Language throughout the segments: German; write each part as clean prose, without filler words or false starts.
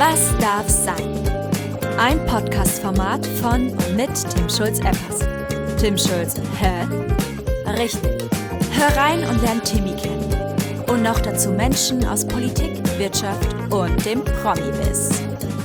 Was darf sein? Ein Podcast-Format von und mit Tim Schulz-Eppers. Tim Schulz, hä? Richtig. Hör rein und lern Timmy kennen. Und noch dazu Menschen aus Politik, Wirtschaft und dem Promi-Biss.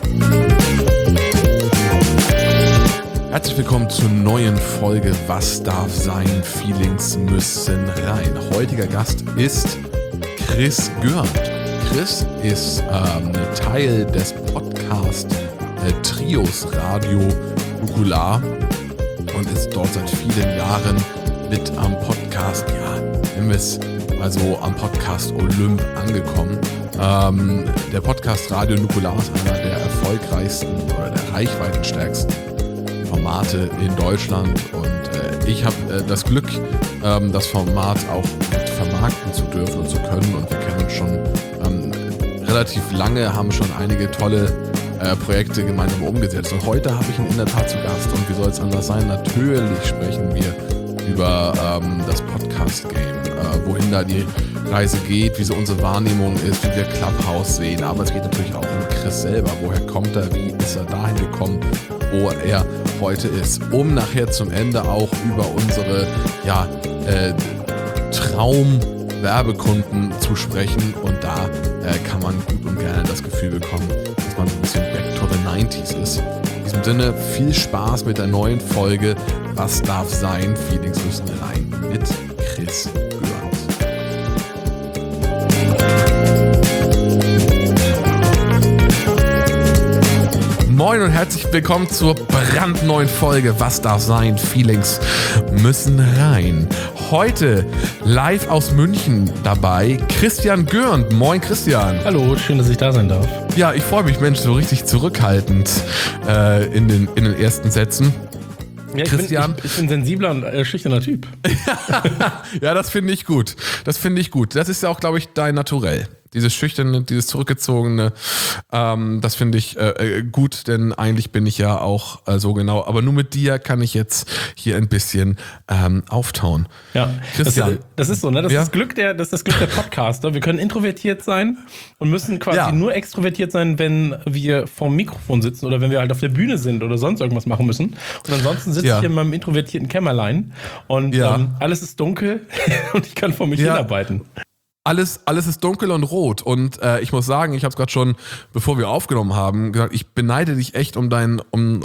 Herzlich willkommen zur neuen Folge Was darf sein? Feelings müssen rein. Heutiger Gast ist Chris Görnd. Chris ist Teil des Podcast-Trios Radio Nukular und ist dort seit vielen Jahren mit am Podcast, nennen wir es mal so, am Podcast Olymp angekommen. Der Podcast Radio Nukular ist einer der erfolgreichsten oder der reichweitenstärksten Formate in Deutschland und ich habe das Glück, das Format auch mit vermarkten zu dürfen und zu können, und wir kennen uns schon relativ lange, haben schon einige tolle Projekte gemeinsam umgesetzt, und heute habe ich ihn in der Tat zu Gast, und wie soll es anders sein? Natürlich sprechen wir über das Podcast-Game, wohin da die Reise geht, wie so unsere Wahrnehmung ist, wie wir Clubhouse sehen, aber es geht natürlich auch um Chris selber. Woher kommt er, wie ist er dahin gekommen, wo er heute ist, um nachher zum Ende auch über unsere Traum-Werbekunden zu sprechen, und da kann man gut und gerne das Gefühl bekommen, dass man so ein bisschen back to the 90s ist. In diesem Sinne, viel Spaß mit der neuen Folge Was darf sein? Feelings müssen rein mit Chris Görnd. Moin und herzlich willkommen zur brandneuen Folge Was darf sein? Feelings müssen rein. Heute live aus München dabei Christian Görnd. Moin Christian. Hallo, schön, dass ich da sein darf. Ja, ich freue mich, Mensch, so richtig zurückhaltend in den ersten Sätzen. Ja, Christian. Ich bin sensibler und schüchterner Typ. Ja, das finde ich gut. Das ist ja auch, glaube ich, dein Naturell. Dieses Schüchterne, dieses Zurückgezogene, das finde ich gut, denn eigentlich bin ich ja auch so genau. Aber nur mit dir kann ich jetzt hier ein bisschen auftauen. Ja, Christian. Das ist so, ne? Das ist das Glück der Podcaster. Wir können introvertiert sein und müssen quasi nur extrovertiert sein, wenn wir vorm Mikrofon sitzen oder wenn wir halt auf der Bühne sind oder sonst irgendwas machen müssen. Und ansonsten sitze ich hier in meinem introvertierten Kämmerlein und alles ist dunkel und ich kann vor mich hinarbeiten. Alles ist dunkel und rot, und ich muss sagen, ich habe es gerade schon, bevor wir aufgenommen haben, gesagt, ich beneide dich echt um dein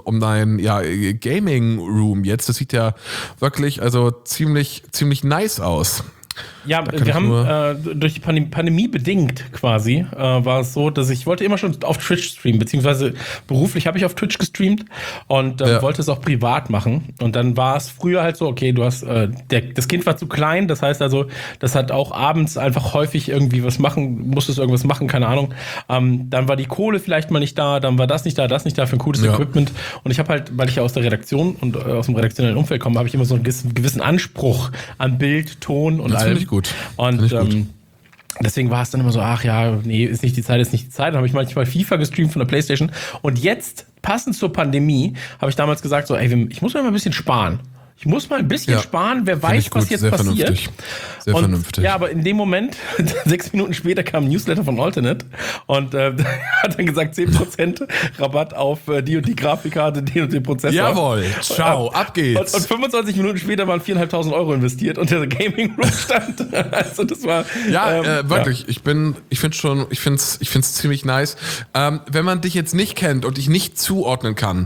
Gaming Room jetzt. Das sieht ja wirklich ziemlich nice aus. Ja, wir haben durch die Pandemie bedingt quasi, war es so, dass ich wollte immer schon auf Twitch streamen, beziehungsweise beruflich habe ich auf Twitch gestreamt und wollte es auch privat machen. Und dann war es früher halt so, okay, du hast, das Kind war zu klein, das heißt also, das hat auch abends einfach häufig irgendwie musstest irgendwas machen, keine Ahnung. Dann war die Kohle vielleicht mal nicht da, dann war das nicht da für ein cooles Equipment. Und ich habe halt, weil ich ja aus der Redaktion und aus dem redaktionellen Umfeld komme, habe ich immer so einen gewissen Anspruch an Bild, Ton und allem. Finde ich gut. Und deswegen war es dann immer so, ist nicht die Zeit. Dann habe ich manchmal FIFA gestreamt von der PlayStation. Und jetzt, passend zur Pandemie, habe ich damals gesagt, so, ich muss mal ein bisschen sparen. Ich muss mal ein bisschen sparen, wer weiß, was jetzt passiert. Sehr vernünftig. Ja, aber in dem Moment, 6 Minuten später kam ein Newsletter von Alternate und hat dann gesagt, 10% Rabatt auf die und die Grafikkarte, den und den Prozessor. Jawohl, ciao, ab geht's. Und 25 Minuten später waren 4.500 Euro investiert und der Gaming Room stand. Also das war... wirklich. Ich find's ziemlich nice. Wenn man dich jetzt nicht kennt und dich nicht zuordnen kann,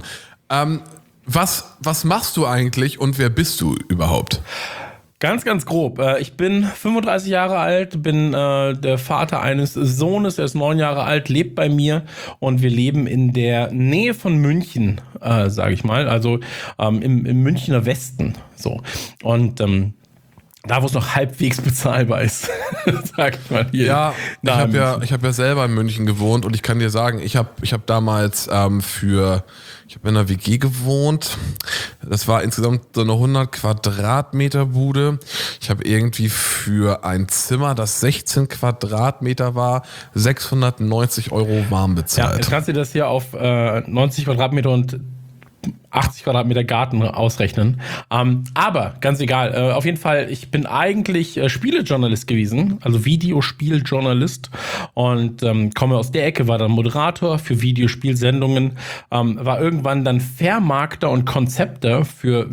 was machst du eigentlich und wer bist du überhaupt? Ganz, ganz grob. Ich bin 35 Jahre alt, bin der Vater eines Sohnes, der ist 9 Jahre alt, lebt bei mir, und wir leben in der Nähe von München, sage ich mal, also im Münchner Westen. So. Und da, wo es noch halbwegs bezahlbar ist, sag ich mal hier. Ja, ich hab ja selber in München gewohnt, und ich kann dir sagen, ich hab damals ich habe in einer WG gewohnt. Das war insgesamt so eine 100 Quadratmeter Bude. Ich habe irgendwie für ein Zimmer, das 16 Quadratmeter war, 690 Euro warm bezahlt. Ja, jetzt kannst du das hier auf 90 Quadratmeter und 80 Quadratmeter Garten ausrechnen. Aber ganz egal. Auf jeden Fall, ich bin eigentlich Spielejournalist gewesen, also Videospieljournalist und komme aus der Ecke, war dann Moderator für Videospielsendungen, war irgendwann dann Vermarkter und Konzepter für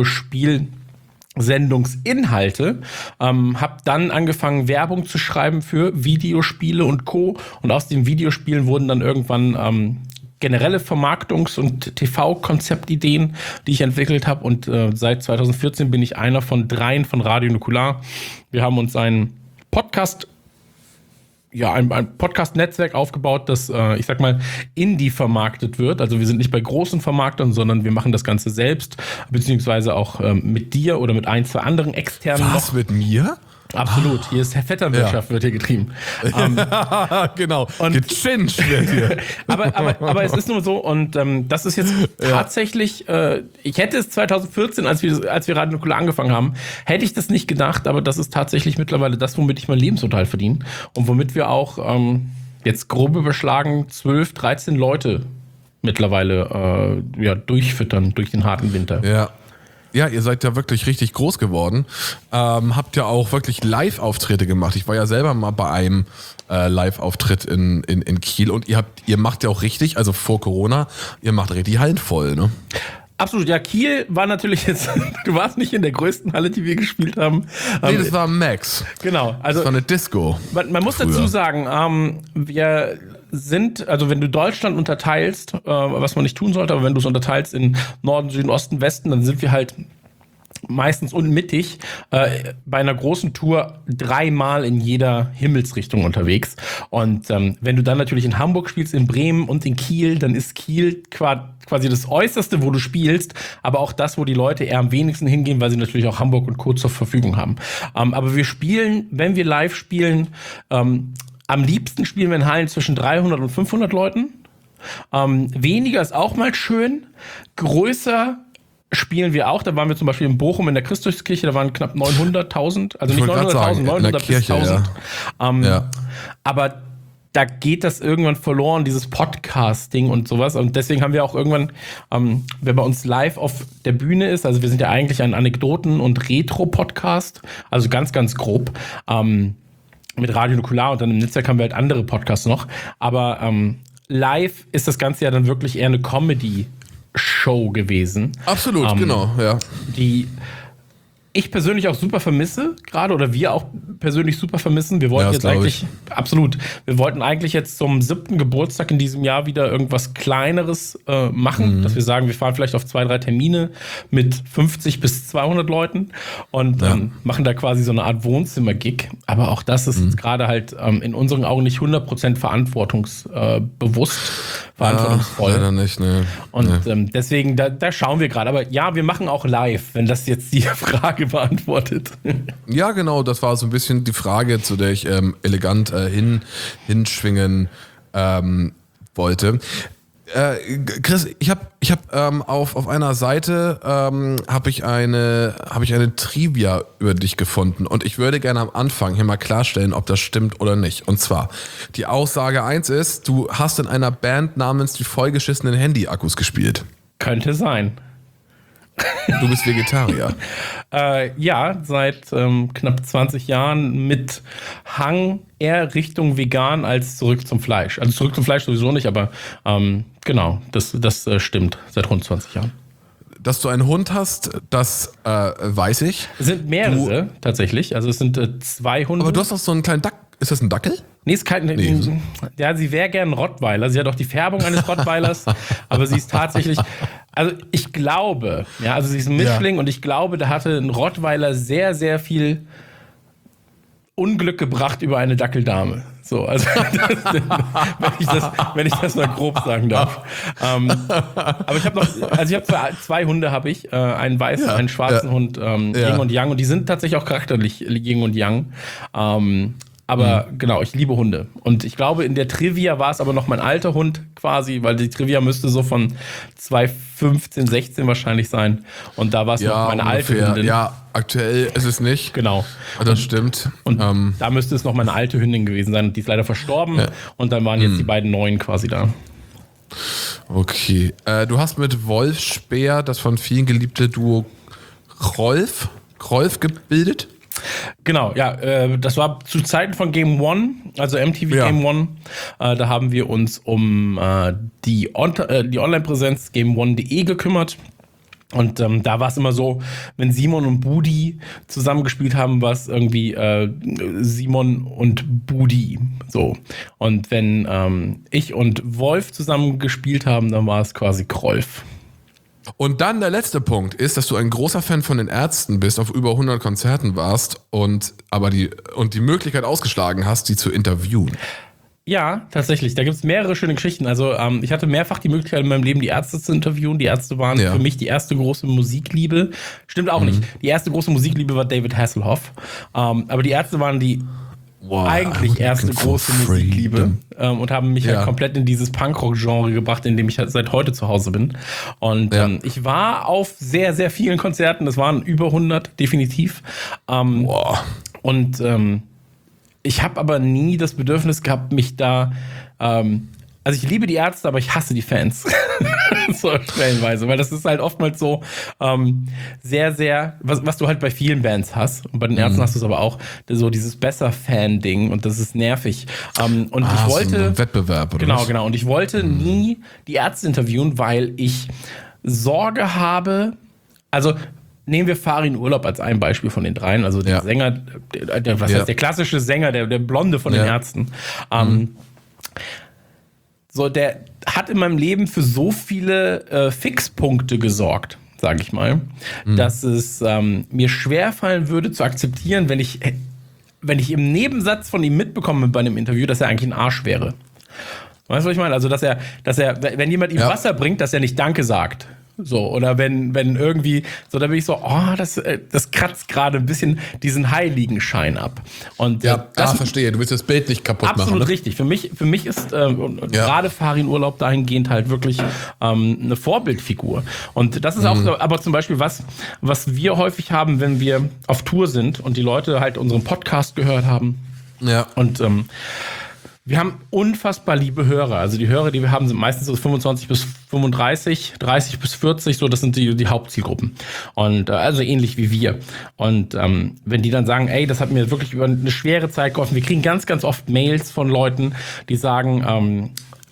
Videospielsendungsinhalte, habe dann angefangen, Werbung zu schreiben für Videospiele und Co. Und aus den Videospielen wurden dann irgendwann generelle Vermarktungs- und TV-Konzeptideen, die ich entwickelt habe. Und seit 2014 bin ich einer von 3 von Radio Nukular. Wir haben uns ein Podcast-Netzwerk aufgebaut, das, ich sag mal, Indie vermarktet wird. Also wir sind nicht bei großen Vermarktern, sondern wir machen das Ganze selbst, beziehungsweise auch mit dir oder mit 1, 2 anderen externen. Was, mit mir? Absolut, hier ist Vetternwirtschaft, wird hier getrieben. Genau, und gechinged wird hier. aber es ist nur so, und das ist jetzt tatsächlich, ich hätte es 2014, als wir Radio Nukular angefangen haben, hätte ich das nicht gedacht, aber das ist tatsächlich mittlerweile das, womit ich meinen Lebensunterhalt verdiene und womit wir auch jetzt grob überschlagen 12, 13 Leute mittlerweile durchfüttern durch den harten Winter. Ja. Ja, ihr seid ja wirklich richtig groß geworden. Habt ja auch wirklich Live-Auftritte gemacht. Ich war ja selber mal bei einem Live-Auftritt in Kiel und ihr macht ja auch richtig, also vor Corona, ihr macht richtig Hallen voll, ne? Absolut, ja, Kiel war natürlich jetzt, du warst nicht in der größten Halle, die wir gespielt haben. Nee, das war Max. Genau. Also, das war eine Disco. Man muss dazu sagen, wir sind, also wenn du Deutschland unterteilst, was man nicht tun sollte, aber wenn du es unterteilst in Norden, Süden, Osten, Westen, dann sind wir halt meistens unmittig bei einer großen Tour 3-mal in jeder Himmelsrichtung unterwegs. Und wenn du dann natürlich in Hamburg spielst, in Bremen und in Kiel, dann ist Kiel quasi das Äußerste, wo du spielst, aber auch das, wo die Leute eher am wenigsten hingehen, weil sie natürlich auch Hamburg und Co. zur Verfügung haben. Aber wir spielen, wenn wir live spielen, am liebsten spielen wir in Hallen zwischen 300 und 500 Leuten. Weniger ist auch mal schön. Größer spielen wir auch. Da waren wir zum Beispiel in Bochum in der Christuskirche, da waren knapp 900.000. Also nicht 900.000, 900 bis 1000. Ja. Aber da geht das irgendwann verloren, dieses Podcasting und sowas. Und deswegen haben wir auch irgendwann, wer bei uns live auf der Bühne ist, also wir sind ja eigentlich ein Anekdoten- und Retro-Podcast, also ganz, ganz grob, mit Radio Nukular und dann im Netzwerk haben wir halt andere Podcasts noch. Aber live ist das Ganze ja dann wirklich eher eine Comedy-Show gewesen. Absolut, genau, ja. Die ich persönlich auch super vermisse, gerade, oder wir auch persönlich super vermissen. Wir wollten jetzt eigentlich, absolut, wir wollten eigentlich jetzt zum 7. Geburtstag in diesem Jahr wieder irgendwas Kleineres machen, dass wir sagen, wir fahren vielleicht auf 2, 3 Termine mit 50 bis 200 Leuten und machen da quasi so eine Art Wohnzimmer-Gig. Aber auch das ist gerade halt in unseren Augen nicht 100% verantwortungsvoll. Leider nicht, ne. Und deswegen, da schauen wir gerade. Aber ja, wir machen auch live, wenn das jetzt die Frage beantwortet. Ja, genau, das war so ein bisschen die Frage, zu der ich elegant hinschwingen wollte. Chris, ich hab auf einer Seite habe ich eine Trivia über dich gefunden und ich würde gerne am Anfang hier mal klarstellen, ob das stimmt oder nicht. Und zwar, die Aussage 1 ist, du hast in einer Band namens die vollgeschissenen Handy-Akkus gespielt. Könnte sein. Du bist Vegetarier. Ja, seit knapp 20 Jahren mit Hang eher Richtung vegan als zurück zum Fleisch. Also zurück zum Fleisch sowieso nicht, aber genau, das stimmt, seit rund 20 Jahren. Dass du einen Hund hast, das weiß ich. Es sind mehrere tatsächlich, also es sind 2 Hunde. Aber du hast doch so einen kleinen Dackel. Ist das ein Dackel? Nee, ist kein. Nee. Ja, sie wäre gern ein Rottweiler. Sie hat auch die Färbung eines Rottweilers, aber sie ist tatsächlich. Also ich glaube, ja, also sie ist ein Mischling und ich glaube, da hatte ein Rottweiler sehr, sehr viel Unglück gebracht über eine Dackeldame. So, also wenn ich das mal grob sagen darf. Aber ich habe noch, 2 Hunde habe ich, einen weißen, einen schwarzen Hund, Yin und Yang, und die sind tatsächlich auch charakterlich Yin und Yang. Aber genau, ich liebe Hunde. Und ich glaube, in der Trivia war es aber noch mein alter Hund quasi, weil die Trivia müsste so von 2015, 16 wahrscheinlich sein. Und da war es noch meine alte Hündin. Ja, aktuell ist es nicht. Genau. Das stimmt. Und da müsste es noch meine alte Hündin gewesen sein. Die ist leider verstorben. Ja. Und dann waren jetzt die beiden neuen quasi da. Okay. Du hast mit Wolf Speer das von vielen geliebte Duo Rolf gebildet? Genau, ja, das war zu Zeiten von Game One, also MTV Game One. Da haben wir uns um die Online-Präsenz GameOne.de gekümmert. Und da war es immer so, wenn Simon und Budi zusammengespielt haben, war es irgendwie Simon und Budi. So. Und wenn ich und Wolf zusammen gespielt haben, dann war es quasi Krolf. Und dann der letzte Punkt ist, dass du ein großer Fan von den Ärzten bist, auf über 100 Konzerten warst und die Möglichkeit ausgeschlagen hast, die zu interviewen. Ja, tatsächlich. Da gibt es mehrere schöne Geschichten. Also ich hatte mehrfach die Möglichkeit in meinem Leben, die Ärzte zu interviewen. Die Ärzte waren für mich die erste große Musikliebe. Stimmt auch nicht. Die erste große Musikliebe war David Hasselhoff. Aber die Ärzte waren die eigentlich erste große Musikliebe und haben mich halt komplett in dieses Punkrock-Genre gebracht, in dem ich halt seit heute zu Hause bin. Und ich war auf sehr, sehr vielen Konzerten. Es waren über 100, definitiv. Und ich habe aber nie das Bedürfnis gehabt, mich da also ich liebe die Ärzte, aber ich hasse die Fans. So stellenweise, weil das ist halt oftmals so sehr, sehr, was du halt bei vielen Bands hast. Und bei den Ärzten hast du es aber auch, so dieses Besser-Fan-Ding und das ist nervig. Und ich wollte. So ein Wettbewerb, oder? Genau. Und ich wollte nie die Ärzte interviewen, weil ich Sorge habe, also nehmen wir Farin Urlaub als ein Beispiel von den dreien, also der Sänger, der klassische Sänger, der Blonde von den Ärzten. So, der hat in meinem Leben für so viele Fixpunkte gesorgt, sage ich mal, dass es mir schwerfallen würde zu akzeptieren, wenn ich im Nebensatz von ihm mitbekomme bei einem Interview, dass er eigentlich ein Arsch wäre. Weißt du, was ich meine? Also, dass er, wenn jemand ihm Wasser bringt, dass er nicht Danke sagt. So, oder wenn irgendwie, so, da bin ich so, das kratzt gerade ein bisschen diesen Heiligenschein ab. Und verstehe, du willst das Bild nicht kaputt machen. Absolut richtig. Für mich ist gerade Farin Urlaub dahingehend halt wirklich eine Vorbildfigur. Und das ist auch aber zum Beispiel was wir häufig haben, wenn wir auf Tour sind und die Leute halt unseren Podcast gehört haben. Ja. Und wir haben unfassbar liebe Hörer. Also die Hörer, die wir haben, sind meistens so 25 bis 35, 30 bis 40, so, das sind die Hauptzielgruppen. Und also ähnlich wie wir. Und wenn die dann sagen, ey, das hat mir wirklich über eine schwere Zeit geholfen. Wir kriegen ganz, ganz oft Mails von Leuten, die sagen,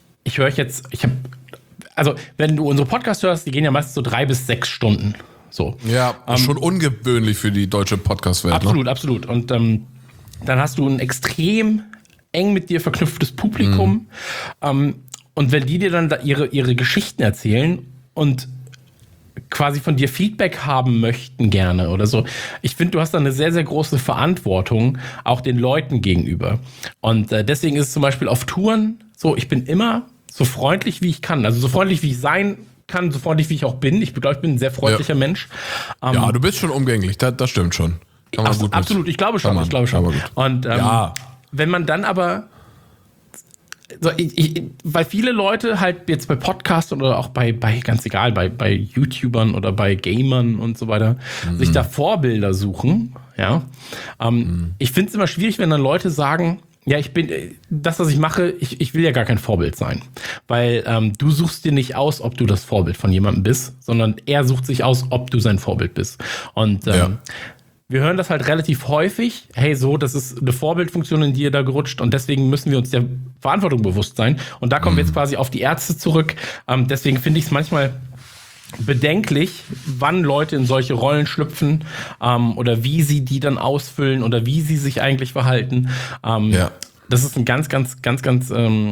also wenn du unsere Podcast hörst, die gehen ja meistens so 3 bis 6 Stunden. So. Ja, schon ungewöhnlich für die deutsche Podcast-Welt. Absolut, absolut. Und dann hast du ein extrem eng mit dir verknüpftes Publikum. Und wenn die dir dann da ihre Geschichten erzählen und quasi von dir Feedback haben möchten gerne oder so, ich finde, du hast da eine sehr, sehr große Verantwortung auch den Leuten gegenüber. Und deswegen ist es zum Beispiel auf Touren so, ich bin immer so freundlich, wie ich kann. Also so freundlich, wie ich sein kann, so freundlich, wie ich auch bin. Ich glaube, ich bin ein sehr freundlicher Mensch. Ja, du bist schon umgänglich, das stimmt schon. Kann man gut absolut, ich glaube schon. Und wenn man dann aber, so, weil viele Leute halt jetzt bei Podcasts oder auch bei ganz egal, bei YouTubern oder bei Gamern und so weiter, sich da Vorbilder suchen, ich finde es immer schwierig, wenn dann Leute sagen, ja, das, was ich mache, ich will ja gar kein Vorbild sein. Weil du suchst dir nicht aus, ob du das Vorbild von jemandem bist, sondern er sucht sich aus, ob du sein Vorbild bist. Und wir hören das halt relativ häufig. Hey, das ist eine Vorbildfunktion in dir da gerutscht und deswegen müssen wir uns der Verantwortung bewusst sein. Und da kommen wir jetzt quasi auf die Ärzte zurück. Deswegen finde ich es manchmal bedenklich, wann Leute in solche Rollen schlüpfen oder wie sie die dann ausfüllen oder wie sie sich eigentlich verhalten. Das ist ein ganz, ganz, ganz, ganz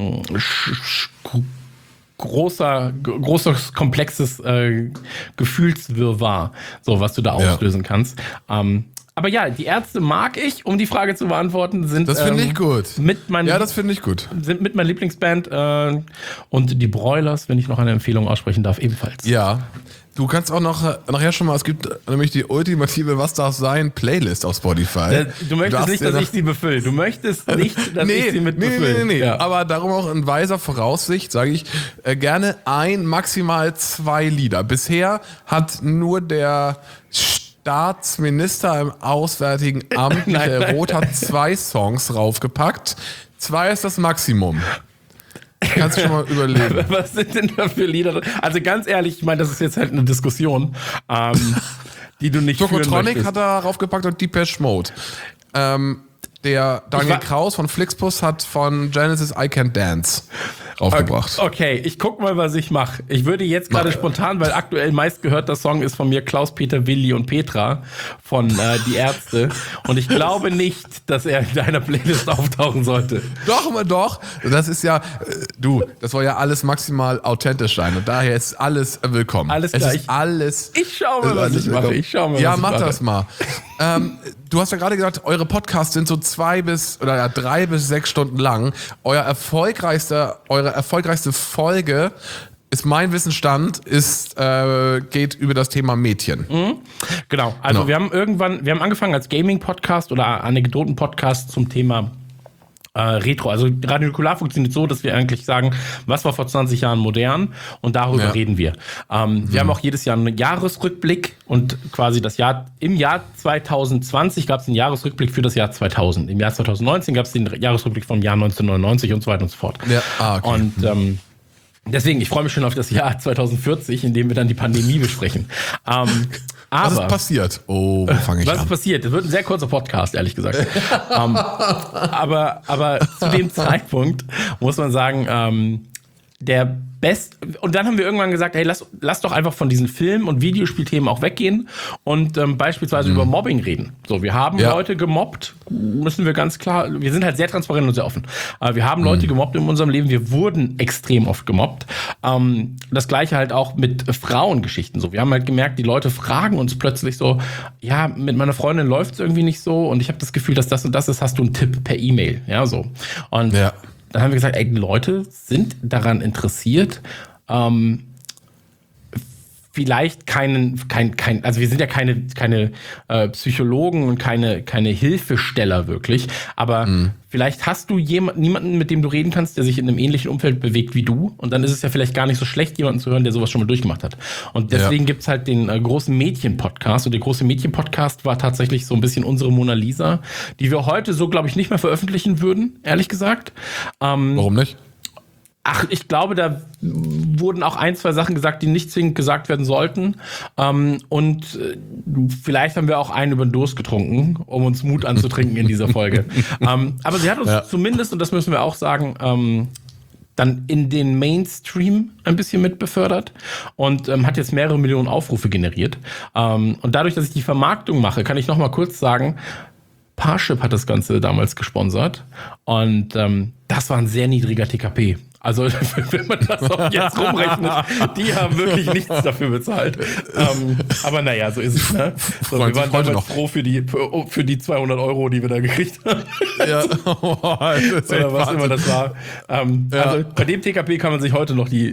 großes, komplexes Gefühlswirrwarr, so was du da auslösen kannst. Aber ja, die Ärzte mag ich, um die Frage zu beantworten, sind das finde ich gut. Das finde ich gut. Sind mit meiner Lieblingsband und die Broilers, wenn ich noch eine Empfehlung aussprechen darf, ebenfalls. Ja. Du kannst auch nachher schon mal, es gibt nämlich die ultimative Was darf sein Playlist auf Spotify. Du möchtest nicht, dass ich sie befülle. Du möchtest nicht, dass ich sie mit befülle. Nee. Ja. Aber darum auch in weiser Voraussicht sage ich gerne maximal 2 Lieder. Bisher hat nur der Staatsminister im Auswärtigen Amt, Michael Roth, hat 2 Songs raufgepackt. 2 ist das Maximum. Kannst du schon mal überlegen. Was sind denn da für Lieder? Also ganz ehrlich, ich meine, das ist jetzt halt eine Diskussion, die du nicht führen Tokotronic möchtest. hat er raufgepackt und Depeche Mode. Der Daniel Kraus von Flixbus hat von Genesis I Can't Dance raufgebracht. Okay, ich guck mal, was ich mache. Ich würde jetzt gerade spontan, weil aktuell meistgehörter Song ist von mir Klaus, Peter, Willi und Petra von Die Ärzte. Und ich glaube nicht, dass er in deiner Playlist auftauchen sollte. Doch. Das ist ja, das soll ja alles maximal authentisch sein. Und daher ist alles willkommen. Alles es klar. ist alles. Ich schau mal, was ich mache. Ja, mach das mal. Du hast ja gerade gesagt, eure Podcasts sind so 3 bis 6 Stunden lang. Eure erfolgreichste Folge ist mein Wissensstand, geht über das Thema Mädchen. Genau. Also wir haben angefangen als Gaming-Podcast oder Anekdoten-Podcast zum Thema Retro. Also Radio Nukular funktioniert so, dass wir eigentlich sagen, was war vor 20 Jahren modern und darüber reden wir. Wir haben auch jedes Jahr einen Jahresrückblick und quasi im Jahr 2020 gab es einen Jahresrückblick für das Jahr 2000. Im Jahr 2019 gab es den Jahresrückblick vom Jahr 1999 und so weiter und so fort. Ja, okay. Und deswegen, ich freue mich schon auf das Jahr 2040, in dem wir dann die Pandemie besprechen. Was ist passiert? Oh, wo fange ich an? Was ist passiert? Das wird ein sehr kurzer Podcast, ehrlich gesagt. aber zu dem Zeitpunkt muss man sagen, und dann haben wir irgendwann gesagt, hey, lass doch einfach von diesen Film- und Videospielthemen auch weggehen und beispielsweise über Mobbing reden. So, wir haben Leute gemobbt, müssen wir ganz klar, wir sind halt sehr transparent und sehr offen. Wir haben Leute gemobbt in unserem Leben, wir wurden extrem oft gemobbt. Das Gleiche halt auch mit Frauengeschichten. So, wir haben halt gemerkt, die Leute fragen uns plötzlich so, ja, mit meiner Freundin läuft es irgendwie nicht so und ich habe das Gefühl, dass das und das ist, hast du einen Tipp per E-Mail, ja, so. Und dann haben wir gesagt, ey, die Leute sind daran interessiert, vielleicht also wir sind ja keine Psychologen und keine Hilfesteller wirklich, aber vielleicht hast du niemanden, mit dem du reden kannst, der sich in einem ähnlichen Umfeld bewegt wie du und dann ist es ja vielleicht gar nicht so schlecht, jemanden zu hören, der sowas schon mal durchgemacht hat. Und deswegen gibt's halt den großen Mädchen-Podcast und der große Mädchen-Podcast war tatsächlich so ein bisschen unsere Mona Lisa, die wir heute so, glaube ich, nicht mehr veröffentlichen würden, ehrlich gesagt. Warum nicht? Ach, ich glaube, da wurden auch 1, 2 Sachen gesagt, die nicht zwingend gesagt werden sollten. Und vielleicht haben wir auch einen über den Durst getrunken, um uns Mut anzutrinken in dieser Folge. Aber sie hat uns zumindest, und das müssen wir auch sagen, dann in den Mainstream ein bisschen mit befördert und hat jetzt mehrere Millionen Aufrufe generiert. Und dadurch, dass ich die Vermarktung mache, kann ich noch mal kurz sagen, Parship hat das Ganze damals gesponsert und das war ein sehr niedriger TKP. Also wenn man das auch jetzt rumrechnet, die haben wirklich nichts dafür bezahlt. Aber naja, so ist es. Ne? So, wir waren damals froh für die 200 €, die wir da gekriegt haben. Ja. Oder was immer das war. Also bei dem TKP kann man sich heute noch die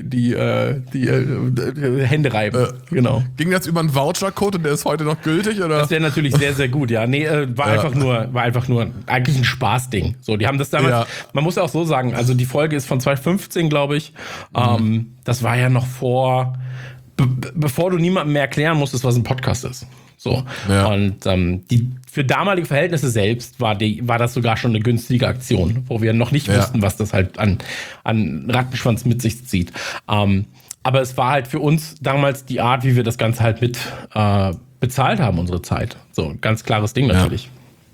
Hände reiben. Genau. Ging das über einen Vouchercode und der ist heute noch gültig? Oder? Das wäre natürlich sehr, sehr gut, ja. Nee, war einfach nur eigentlich ein Spaßding. So, die haben das damals, man muss ja auch so sagen, also die Folge ist von 2015, glaube ich. Das war ja noch bevor du niemandem mehr erklären musstest, was ein Podcast ist. So. Ja. Und für damalige Verhältnisse selbst war das sogar schon eine günstige Aktion, wo wir noch nicht wussten, was das halt an Rattenschwanz mit sich zieht. Aber es war halt für uns damals die Art, wie wir das Ganze halt mit bezahlt haben, unsere Zeit. So, ein ganz klares Ding natürlich.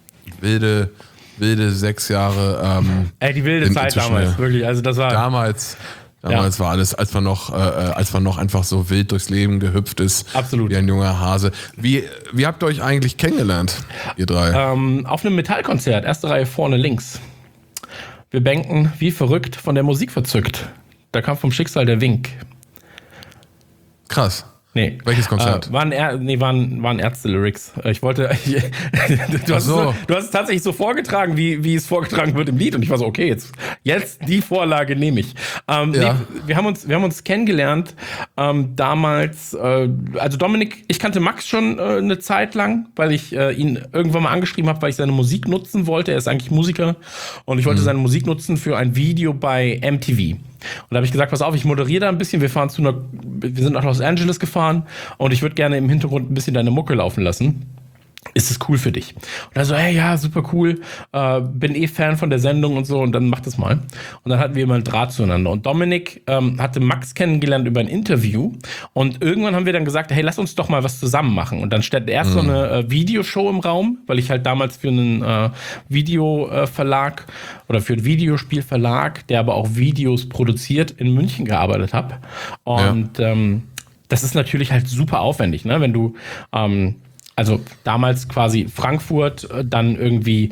Wilde 6 Jahre. Die wilde Zeit damals, wirklich. Also das war damals war alles, als man noch einfach so wild durchs Leben gehüpft ist. Absolut. Wie ein junger Hase. Wie habt ihr euch eigentlich kennengelernt, ihr drei? Auf einem Metallkonzert, erste Reihe vorne links. Wir bänken wie verrückt, von der Musik verzückt. Da kam vom Schicksal der Wink. Krass. Nee. Welches Konzert? Waren Ärzte-Lyrics. Du hast es tatsächlich so vorgetragen, wie es vorgetragen wird im Lied. Und ich war so, okay, jetzt die Vorlage nehme ich. Nee, wir haben uns kennengelernt damals. Also Dominik, ich kannte Max schon eine Zeit lang, weil ich ihn irgendwann mal angeschrieben habe, weil ich seine Musik nutzen wollte. Er ist eigentlich Musiker. Und ich wollte seine Musik nutzen für ein Video bei MTV. Und da habe ich gesagt, pass auf, ich moderiere da ein bisschen. Wir sind nach Los Angeles gefahren und ich würde gerne im Hintergrund ein bisschen deine Mucke laufen lassen. ist es cool für dich? Und er so, hey, ja, super cool, bin Fan von der Sendung und so, und dann mach das mal. Und dann hatten wir immer einen Draht zueinander. Und Dominik hatte Max kennengelernt über ein Interview, und irgendwann haben wir dann gesagt, hey, lass uns doch mal was zusammen machen. Und dann stand erst so eine Videoshow im Raum, weil ich halt damals für einen Videoverlag oder für einen Videospielverlag, der aber auch Videos produziert, in München gearbeitet habe. Und das ist natürlich halt super aufwendig, ne? Wenn du also damals quasi Frankfurt, dann irgendwie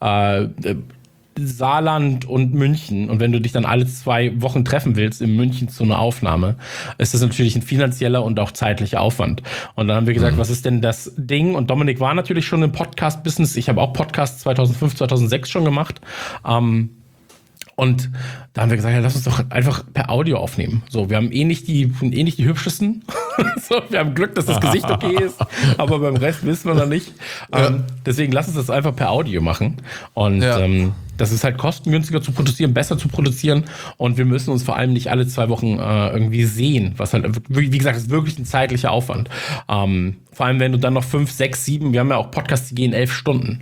Saarland und München. Und wenn du dich dann alle 2 Wochen treffen willst in München zu einer Aufnahme, ist das natürlich ein finanzieller und auch zeitlicher Aufwand. Und dann haben wir gesagt, was ist denn das Ding? Und Dominik war natürlich schon im Podcast-Business. Ich habe auch Podcasts 2005, 2006 schon gemacht. Und da haben wir gesagt, ja, lass uns doch einfach per Audio aufnehmen. So, wir haben nicht die hübschesten. So, wir haben Glück, dass das Gesicht okay ist, aber beim Rest wissen wir noch nicht. Deswegen lass uns das einfach per Audio machen. Und das ist halt kostengünstiger zu produzieren, besser zu produzieren. Und wir müssen uns vor allem nicht alle 2 Wochen irgendwie sehen, was halt, wie gesagt, ist wirklich ein zeitlicher Aufwand. Vor allem, wenn du dann noch 5, 6, 7, wir haben ja auch Podcasts, die gehen 11 Stunden.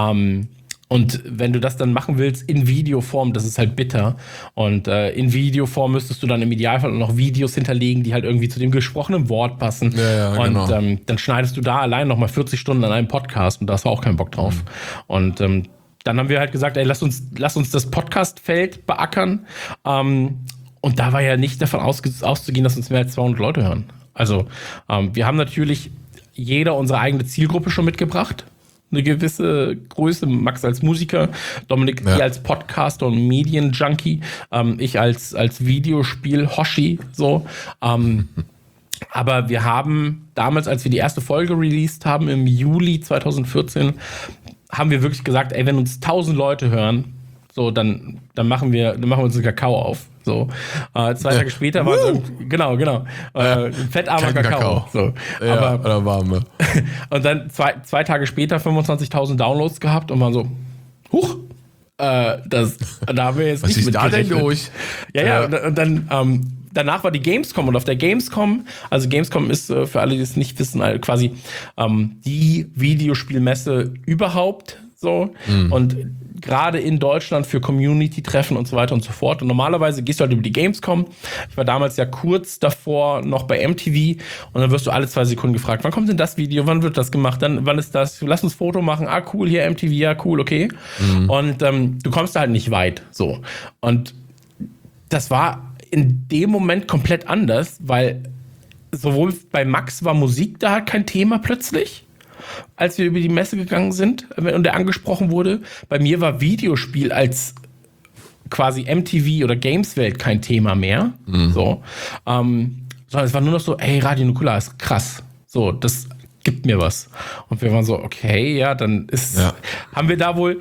Und wenn du das dann machen willst in Videoform, das ist halt bitter. Und in Videoform müsstest du dann im Idealfall noch Videos hinterlegen, die halt irgendwie zu dem gesprochenen Wort passen. Und dann schneidest du da allein nochmal 40 Stunden an einem Podcast, und da hast du auch keinen Bock drauf. Und dann haben wir halt gesagt, ey, lass uns das Podcast-Feld beackern. Und da war ja nicht davon auszugehen, dass uns mehr als 200 Leute hören. Also wir haben natürlich jeder unsere eigene Zielgruppe schon mitgebracht. Eine gewisse Größe, Max als Musiker, Dominik hier als Podcaster und Medienjunkie, ich als Videospiel-Hoshi, so. Aber wir haben damals, als wir die erste Folge released haben, im Juli 2014, haben wir wirklich gesagt, ey, wenn uns 1000 Leute hören, so, dann machen wir uns einen Kakao auf. So. 2 Tage später war es genau. Fettarmer Kakao. So. Ja, oder warme. Und dann 2 Tage später 25.000 Downloads gehabt und waren so, huch, da haben wir jetzt was nicht ist mit da denn gerechnet. durch? Ja, und dann danach war die Gamescom, und auf der Gamescom, also Gamescom ist für alle, die es nicht wissen, quasi die Videospielmesse überhaupt. So. Und gerade in Deutschland für Community-Treffen und so weiter und so fort. Und normalerweise gehst du halt über die Gamescom. Ich war damals ja kurz davor noch bei MTV, und dann wirst du alle 2 Sekunden gefragt, wann kommt denn das Video, wann wird das gemacht, dann wann ist das, lass uns Foto machen, cool, hier MTV, ja cool, okay. Und du kommst da halt nicht weit. So. Und das war in dem Moment komplett anders, weil sowohl bei Max war Musik da halt kein Thema plötzlich, als wir über die Messe gegangen sind und der angesprochen wurde. Bei mir war Videospiel als quasi MTV oder Gameswelt kein Thema mehr. So. Sondern es war nur noch so, ey, Radio Nukular ist krass. So, das gibt mir was. Und wir waren so, okay, ja, dann ist, haben wir da wohl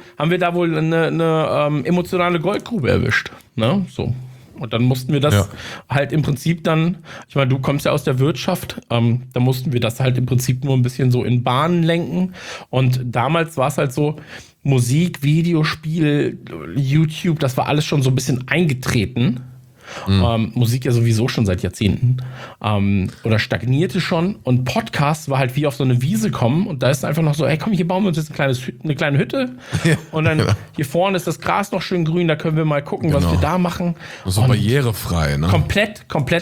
eine emotionale Goldgrube erwischt. Ne? So. Und dann mussten wir das halt im Prinzip dann, ich meine, du kommst ja aus der Wirtschaft, da mussten wir das halt im Prinzip nur ein bisschen so in Bahnen lenken. Und damals war es halt so, Musik, Videospiel, YouTube, das war alles schon so ein bisschen eingetreten. Musik ja sowieso schon seit Jahrzehnten. Oder stagnierte schon. Und Podcast war halt wie auf so eine Wiese kommen. Und da ist einfach noch so, hey komm, hier bauen wir uns jetzt eine kleine Hütte. Und dann hier vorne ist das Gras noch schön grün. Da können wir mal gucken, was wir da machen. So barrierefrei, ne? Komplett.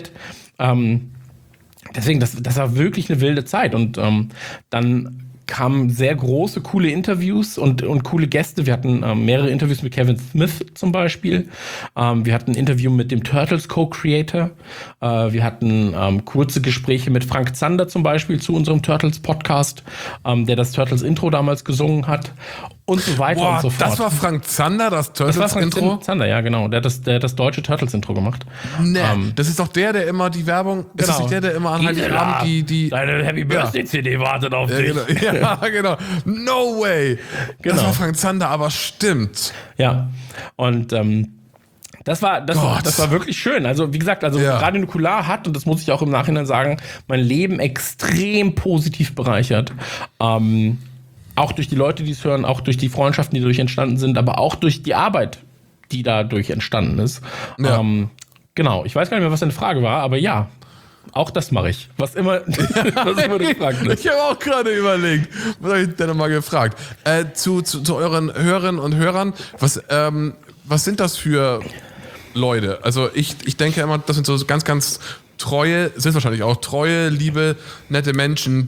Deswegen, das war wirklich eine wilde Zeit. Und dann kamen sehr große, coole Interviews und coole Gäste. Wir hatten mehrere Interviews mit Kevin Smith zum Beispiel. Wir hatten ein Interview mit dem Turtles Co-Creator. Wir hatten kurze Gespräche mit Frank Zander zum Beispiel zu unserem Turtles-Podcast, der das Turtles-Intro damals gesungen hat. Und so weiter und so fort. Das war Frank Zander, das Turtles-Intro? Das war Frank Zander, ja, genau. Der hat das deutsche Turtles-Intro gemacht. Nee, das ist doch der immer die Werbung, das ist nicht der immer an Heiligabend die deine Happy Birthday-CD wartet auf dich. Ja, genau. No way. Das war Frank Zander, aber stimmt. Ja, und das war wirklich schön. Also, wie gesagt, Radio Nukular hat, und das muss ich auch im Nachhinein sagen, mein Leben extrem positiv bereichert. Auch durch die Leute, die es hören, auch durch die Freundschaften, die dadurch entstanden sind, aber auch durch die Arbeit, die dadurch entstanden ist. Ja. Genau, ich weiß gar nicht mehr, was deine Frage war, aber ja. Auch das mache ich. Was immer du gefragt hast. Ich habe auch gerade überlegt. Was habe ich denn nochmal gefragt? Zu euren Hörerinnen und Hörern, was sind das für Leute? Also ich denke immer, das sind so ganz, ganz sind wahrscheinlich auch treue, liebe, nette Menschen,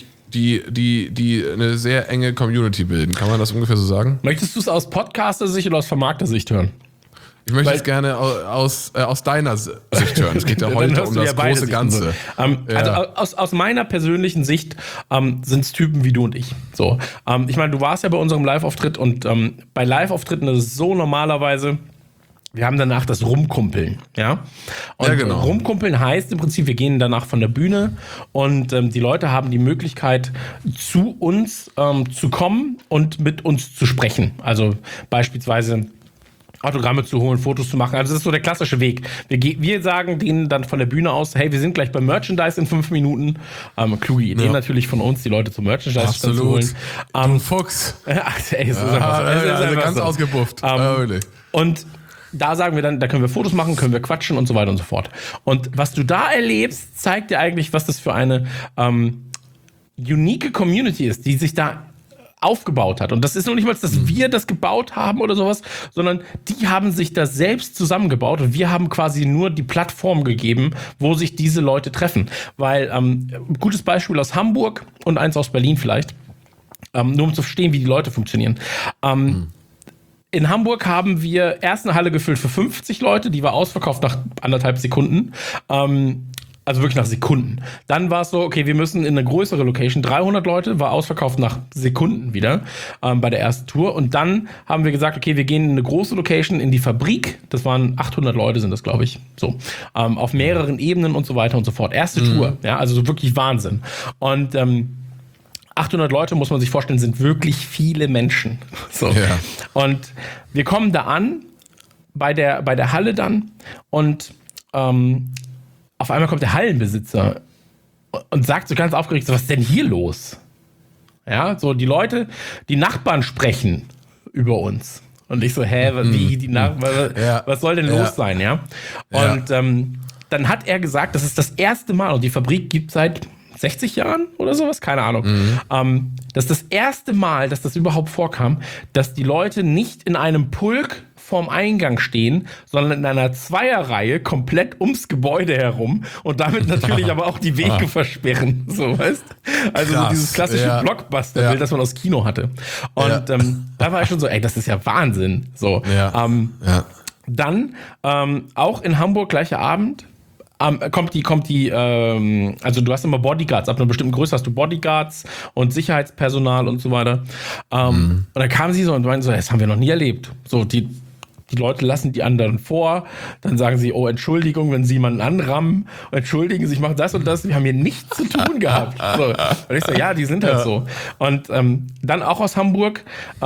die eine sehr enge Community bilden. Kann man das ungefähr so sagen? Möchtest du es aus Podcaster-Sicht oder aus Vermarkter-Sicht hören? Ich möchte es gerne aus deiner Sicht hören. Es geht ja heute um das große Ganze. Also aus meiner persönlichen Sicht sind es Typen wie du und ich. So, ich meine, du warst ja bei unserem Live-Auftritt und bei Live-Auftritten ist es so normalerweise, wir haben danach das Rumkumpeln, ja? Und ja, genau. Rumkumpeln heißt im Prinzip, wir gehen danach von der Bühne und die Leute haben die Möglichkeit, zu uns zu kommen und mit uns zu sprechen. Also beispielsweise Autogramme zu holen, Fotos zu machen. Also das ist so der klassische Weg. Wir sagen denen dann von der Bühne aus, hey, wir sind gleich beim Merchandise in 5 Minuten. Kluge Idee natürlich von uns, die Leute zum Merchandise zu holen. Du Fuchs. Ganz ausgebufft. Und da sagen wir dann, da können wir Fotos machen, können wir quatschen und so weiter und so fort. Und was du da erlebst, zeigt dir eigentlich, was das für eine unique Community ist, die sich da aufgebaut hat. Und das ist noch nicht mal, dass wir das gebaut haben oder sowas, sondern die haben sich da selbst zusammengebaut und wir haben quasi nur die Plattform gegeben, wo sich diese Leute treffen. Weil, gutes Beispiel aus Hamburg und eins aus Berlin vielleicht, nur um zu verstehen, wie die Leute funktionieren. In Hamburg haben wir erst eine Halle gefüllt für 50 Leute, die war ausverkauft nach 1,5 Sekunden. Also wirklich nach Sekunden. Dann war es so, okay, wir müssen in eine größere Location, 300 Leute, war ausverkauft nach Sekunden wieder bei der ersten Tour. Und dann haben wir gesagt, okay, wir gehen in eine große Location, in die Fabrik. Das waren 800 Leute sind das, glaube ich. So, auf mehreren Ebenen und so weiter und so fort. Erste Tour, ja, also so wirklich Wahnsinn. Und 800 Leute, muss man sich vorstellen, sind wirklich viele Menschen. So. Ja. Und wir kommen da an, bei der Halle dann, und auf einmal kommt der Hallenbesitzer und sagt so ganz aufgeregt, was ist denn hier los? Ja, so die Leute, die Nachbarn sprechen über uns. Und ich so, wie, die Nachbarn, was soll denn los sein, ja? Und dann hat er gesagt, das ist das erste Mal, und die Fabrik gibt seit 60 Jahren oder sowas, keine Ahnung. Das ist das erste Mal, dass das überhaupt vorkam, dass die Leute nicht in einem Pulk vorm Eingang stehen, sondern in einer Zweierreihe komplett ums Gebäude herum und damit natürlich aber auch die Wege versperren, so, weißt? Also so dieses klassische Blockbuster-Bild, das man aus Kino hatte. Und da war ich schon so, ey, das ist ja Wahnsinn. So. Dann auch in Hamburg gleicher Abend kommt die, also du hast immer Bodyguards, ab einer bestimmten Größe hast du Bodyguards und Sicherheitspersonal und so weiter. Und dann kamen sie so und meinten so, das haben wir noch nie erlebt. So, die Leute lassen die anderen vor, dann sagen sie, oh, Entschuldigung, wenn sie jemanden anrammen, entschuldigen sich, machen das und das, wir haben hier nichts zu tun gehabt. So. Und ich so, ja, die sind halt so. Und dann auch aus Hamburg,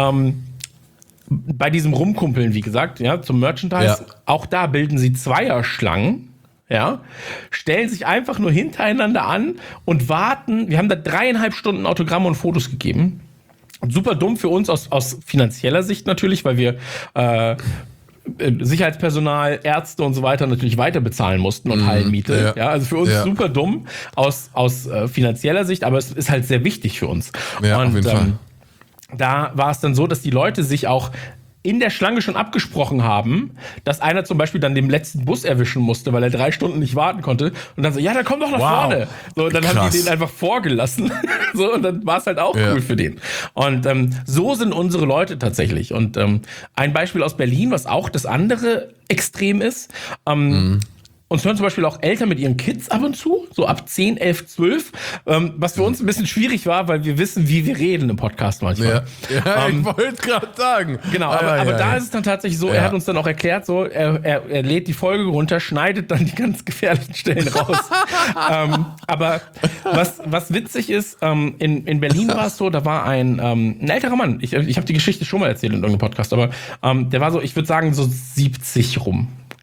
bei diesem Rumkumpeln, wie gesagt, ja, zum Merchandise, auch da bilden sie Zweierschlangen, ja, stellen sich einfach nur hintereinander an und warten. Wir haben da 3,5 Stunden Autogramme und Fotos gegeben. Super dumm für uns aus finanzieller Sicht natürlich, weil wir Sicherheitspersonal, Ärzte und so weiter natürlich weiter bezahlen mussten und Hallenmiete. Ja, also für uns super dumm aus finanzieller Sicht, aber es ist halt sehr wichtig für uns. Ja, und auf jeden Fall. Da war es dann so, dass die Leute sich auch in der Schlange schon abgesprochen haben, dass einer zum Beispiel dann den letzten Bus erwischen musste, weil er 3 Stunden nicht warten konnte. Und dann so, ja, dann komm doch nach vorne. So, und dann haben die den einfach vorgelassen. So, und dann war es halt auch cool für den. Und so sind unsere Leute tatsächlich. Und ein Beispiel aus Berlin, was auch das andere Extrem ist, uns hören zum Beispiel auch Eltern mit ihren Kids ab und zu, so ab 10, 11, 12, was für uns ein bisschen schwierig war, weil wir wissen, wie wir reden im Podcast manchmal. Ja, ich wollte gerade sagen. Genau, aber da ist es dann tatsächlich so, er hat uns dann auch erklärt, so er lädt die Folge runter, schneidet dann die ganz gefährlichen Stellen raus. Aber was witzig ist, in Berlin war es so, da war ein älterer Mann, ich habe die Geschichte schon mal erzählt in irgendeinem Podcast, aber der war so, ich würde sagen, so 70 rum.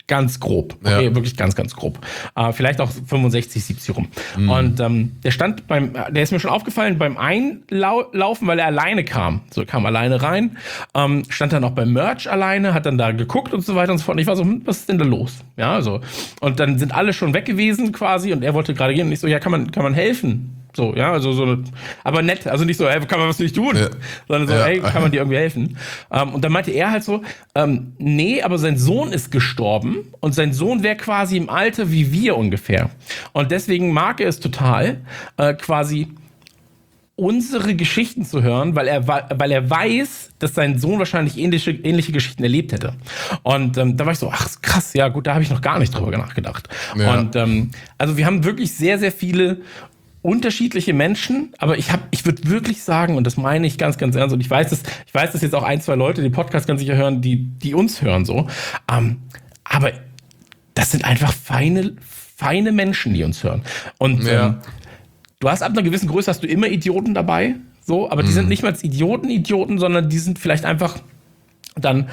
Ganz grob. Okay, Ja. wirklich ganz, ganz grob. Vielleicht auch 65, 70 rum. Und der ist mir schon aufgefallen beim Einlaufen, weil er alleine kam. So, kam alleine rein, stand dann auch beim Merch alleine, hat dann da geguckt und so weiter und so fort. Und ich war so, was ist denn da los? Ja, so. Und dann sind alle schon weg gewesen quasi und er wollte gerade gehen und ich so, ja, kann man helfen? So, ja, also so, aber nett, also nicht so, ey, kann man was für dich tun? Ja. Sondern so, ey, kann man dir irgendwie helfen? Und dann meinte er halt so, nee, aber sein Sohn ist gestorben und sein Sohn wäre quasi im Alter wie wir ungefähr. Und deswegen mag er es total, quasi unsere Geschichten zu hören, weil er weiß, dass sein Sohn wahrscheinlich ähnliche Geschichten erlebt hätte. Und da war ich so, ach krass, ja gut, da habe ich noch gar nicht drüber nachgedacht. Ja. Und also wir haben wirklich sehr, sehr viele unterschiedliche Menschen, aber ich würde wirklich sagen, und das meine ich ganz, ganz ernst, und ich weiß, dass jetzt auch 1, 2 Leute den Podcast ganz sicher hören, die uns hören so, aber das sind einfach feine Menschen, die uns hören. Und du hast ab einer gewissen Größe hast du immer Idioten dabei, so, aber die sind nicht mal als Idioten, sondern die sind vielleicht einfach dann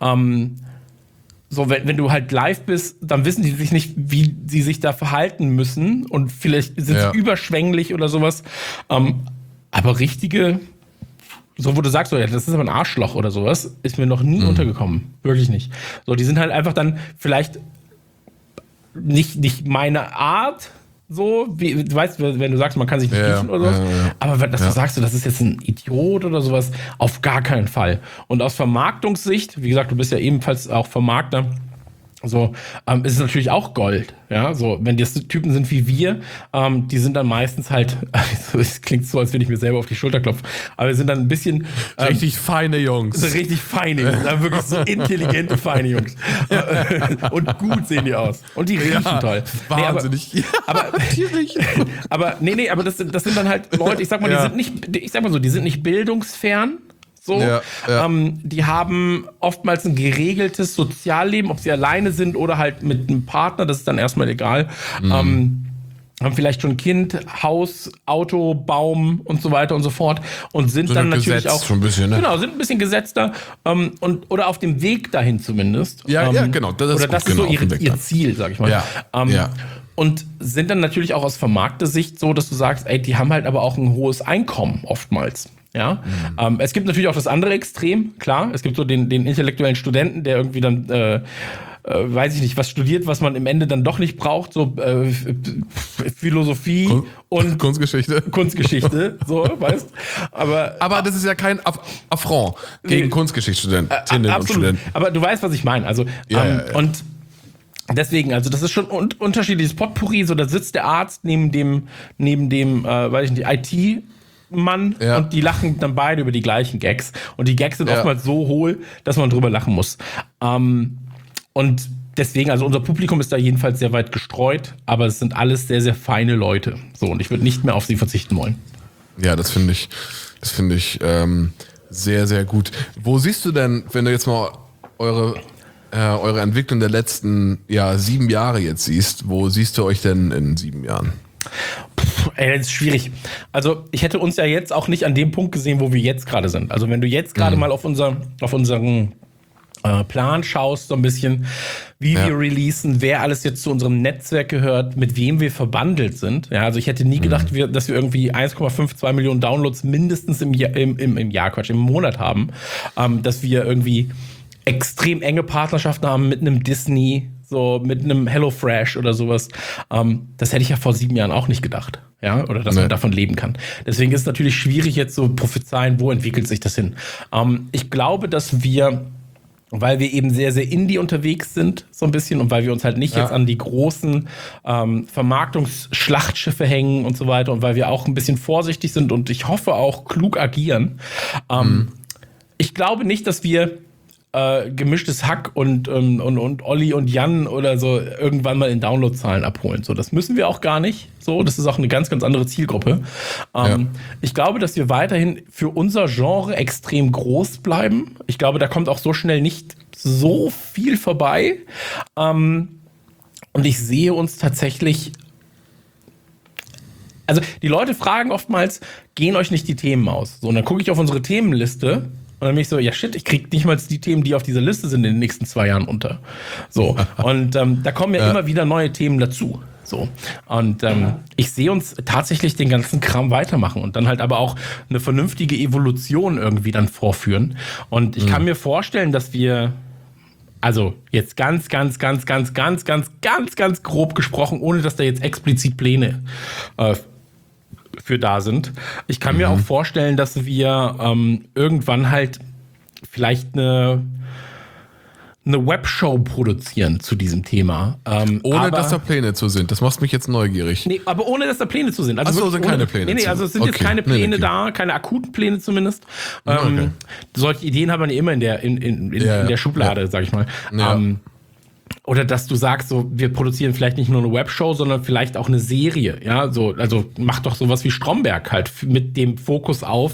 so, wenn du halt live bist, dann wissen die sich nicht, wie sie sich da verhalten müssen und vielleicht sind sie überschwänglich oder sowas. Aber richtige, so wo du sagst, so, ja, das ist aber ein Arschloch oder sowas, ist mir noch nie untergekommen. Wirklich nicht. So, die sind halt einfach dann vielleicht nicht meine Art, so, wie, du weißt, wenn du sagst, man kann sich nicht riechen oder sowas, aber dass du sagst, das ist jetzt ein Idiot oder sowas, auf gar keinen Fall. Und aus Vermarktungssicht, wie gesagt, du bist ja ebenfalls auch Vermarkter, so, ist es natürlich auch Gold, ja, so, wenn das Typen sind wie wir, die sind dann meistens halt, es klingt so, als würde ich mir selber auf die Schulter klopfen, aber wir sind dann ein bisschen richtig feine Jungs. Richtig feine Jungs, wirklich so intelligente, feine Jungs. Und gut sehen die aus. Und die riechen toll. Wahnsinnig. Nee, aber das sind dann halt Leute, ich sag mal, die sind nicht bildungsfern. So, die haben oftmals ein geregeltes Sozialleben, ob sie alleine sind oder halt mit einem Partner, das ist dann erstmal egal. Haben vielleicht schon ein Kind, Haus, Auto, Baum und so weiter und so fort und sind dann natürlich gesetzt, auch schon ein bisschen, ne? Genau, sind ein bisschen gesetzter oder auf dem Weg dahin zumindest. Ja, genau. Das ist so ihr Ziel, sag ich mal. Und sind dann natürlich auch aus Vermarkter-Sicht so, dass du sagst, ey, die haben halt aber auch ein hohes Einkommen oftmals. Ja, es gibt natürlich auch das andere Extrem, klar. Es gibt so den intellektuellen Studenten, der irgendwie dann, weiß ich nicht, was studiert, was man im Ende dann doch nicht braucht, so Philosophie und Kunstgeschichte, so, weißt. Aber das ist ja kein Affront gegen Kunstgeschichtsstudentinnen und Studenten. Aber du weißt, was ich meine. Also, und deswegen, also das ist schon unterschiedliches Potpourri. So, da sitzt der Arzt neben dem, weiß ich nicht, IT-Mann und die lachen dann beide über die gleichen Gags. Und die Gags sind oftmals so hohl, dass man drüber lachen muss. Und deswegen, also unser Publikum ist da jedenfalls sehr weit gestreut, aber es sind alles sehr, sehr feine Leute. So, und ich würde nicht mehr auf sie verzichten wollen. Ja, das finde ich sehr, sehr gut. Wo siehst du denn, wenn du jetzt mal eure Entwicklung der letzten 7 Jahre jetzt siehst, wo siehst du euch denn in 7 Jahren? Das ist schwierig. Also ich hätte uns ja jetzt auch nicht an dem Punkt gesehen, wo wir jetzt gerade sind. Also wenn du jetzt gerade mal auf unseren Plan schaust, so ein bisschen, wie wir releasen, wer alles jetzt zu unserem Netzwerk gehört, mit wem wir verbandelt sind. Ja, also ich hätte nie gedacht, dass wir irgendwie 1,52 Millionen Downloads mindestens im Monat haben. Dass wir irgendwie extrem enge Partnerschaften haben mit einem Disney, so mit einem HelloFresh oder sowas. Das hätte ich ja vor 7 Jahren auch nicht gedacht. Ja, oder dass man davon leben kann. Deswegen ist es natürlich schwierig, jetzt so prophezeien, wo entwickelt sich das hin. Ich glaube, dass wir, weil wir eben sehr, sehr indie unterwegs sind, so ein bisschen, und weil wir uns halt nicht jetzt an die großen Vermarktungsschlachtschiffe hängen und so weiter, und weil wir auch ein bisschen vorsichtig sind und ich hoffe auch klug agieren. Ich glaube nicht, dass wir gemischtes Hack und Olli und Jan oder so irgendwann mal in Downloadzahlen abholen. So, das müssen wir auch gar nicht. So, das ist auch eine ganz, ganz andere Zielgruppe. Ich glaube, dass wir weiterhin für unser Genre extrem groß bleiben. Ich glaube, da kommt auch so schnell nicht so viel vorbei. Und ich sehe uns tatsächlich. Also, die Leute fragen oftmals, gehen euch nicht die Themen aus? So, und dann gucke ich auf unsere Themenliste Und dann bin ich so, ja shit, ich krieg nicht mal die Themen, die auf dieser Liste sind, in den nächsten 2 Jahren unter. So. Und da kommen ja immer wieder neue Themen dazu. So. Und ich sehe uns tatsächlich den ganzen Kram weitermachen und dann halt aber auch eine vernünftige Evolution irgendwie dann vorführen. Und ich kann mir vorstellen, dass wir, also jetzt ganz grob gesprochen, ohne dass da jetzt explizit Pläne für da sind. Ich kann mir auch vorstellen, dass wir irgendwann halt vielleicht eine Webshow produzieren zu diesem Thema. Ohne dass da Pläne zu sind. Das macht mich jetzt neugierig. Nee, aber ohne dass da Pläne zu sind. Also sind keine Pläne. Nee, also es sind jetzt keine Pläne da, keine akuten Pläne zumindest. Solche Ideen haben wir immer in der Schublade, sag ich mal. Ja. Oder dass du sagst, so, wir produzieren vielleicht nicht nur eine Webshow, sondern vielleicht auch eine Serie. Ja, so, also mach doch sowas wie Stromberg halt mit dem Fokus auf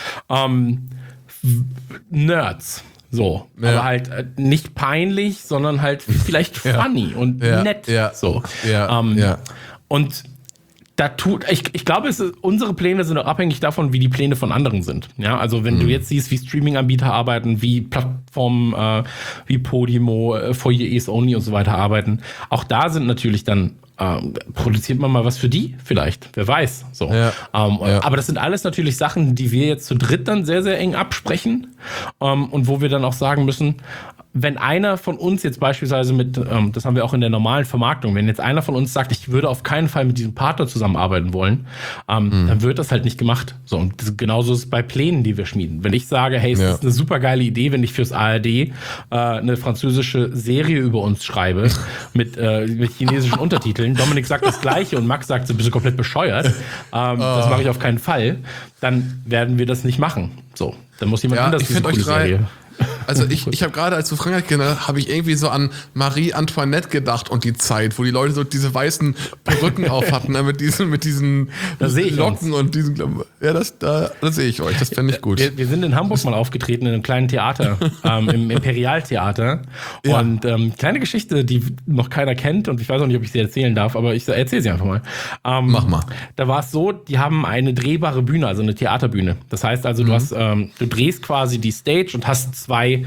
Nerds. So, aber halt nicht peinlich, sondern halt vielleicht funny und nett. Ja. So. Und da ich glaube, unsere Pläne sind auch abhängig davon, wie die Pläne von anderen sind. Ja, also wenn du jetzt siehst, wie Streaming-Anbieter arbeiten, wie Plattformen wie Podimo, For Your Ears Only und so weiter arbeiten, auch da sind natürlich dann produziert man mal was für die vielleicht, wer weiß. So. Aber das sind alles natürlich Sachen, die wir jetzt zu dritt dann sehr, sehr eng absprechen und wo wir dann auch sagen müssen, wenn einer von uns jetzt beispielsweise das haben wir auch in der normalen Vermarktung, wenn jetzt einer von uns sagt, ich würde auf keinen Fall mit diesem Partner zusammenarbeiten wollen, dann wird das halt nicht gemacht. So, und genauso ist es bei Plänen, die wir schmieden. Wenn ich sage, hey, es ist eine super geile Idee, wenn ich fürs ARD eine französische Serie über uns schreibe mit chinesischen Untertiteln, Dominik sagt das Gleiche und Max sagt, du bist komplett bescheuert, das mache ich auf keinen Fall, dann werden wir das nicht machen. So, dann muss jemand anders diese coole Serie. Also ich habe gerade, als du Frankreich genannt hast, habe ich irgendwie so an Marie Antoinette gedacht und die Zeit, wo die Leute so diese weißen Perücken auf hatten, mit diesen Locken und diesen ja, das sehe ich euch, das fände ich gut. Wir sind in Hamburg mal aufgetreten in einem kleinen Theater, im Imperialtheater. Ja. Und kleine Geschichte, die noch keiner kennt und ich weiß auch nicht, ob ich sie erzählen darf, aber ich erzähle sie einfach mal. Mach mal. Da war es so, die haben eine drehbare Bühne, also eine Theaterbühne. Das heißt also, du drehst quasi die Stage und hast 2,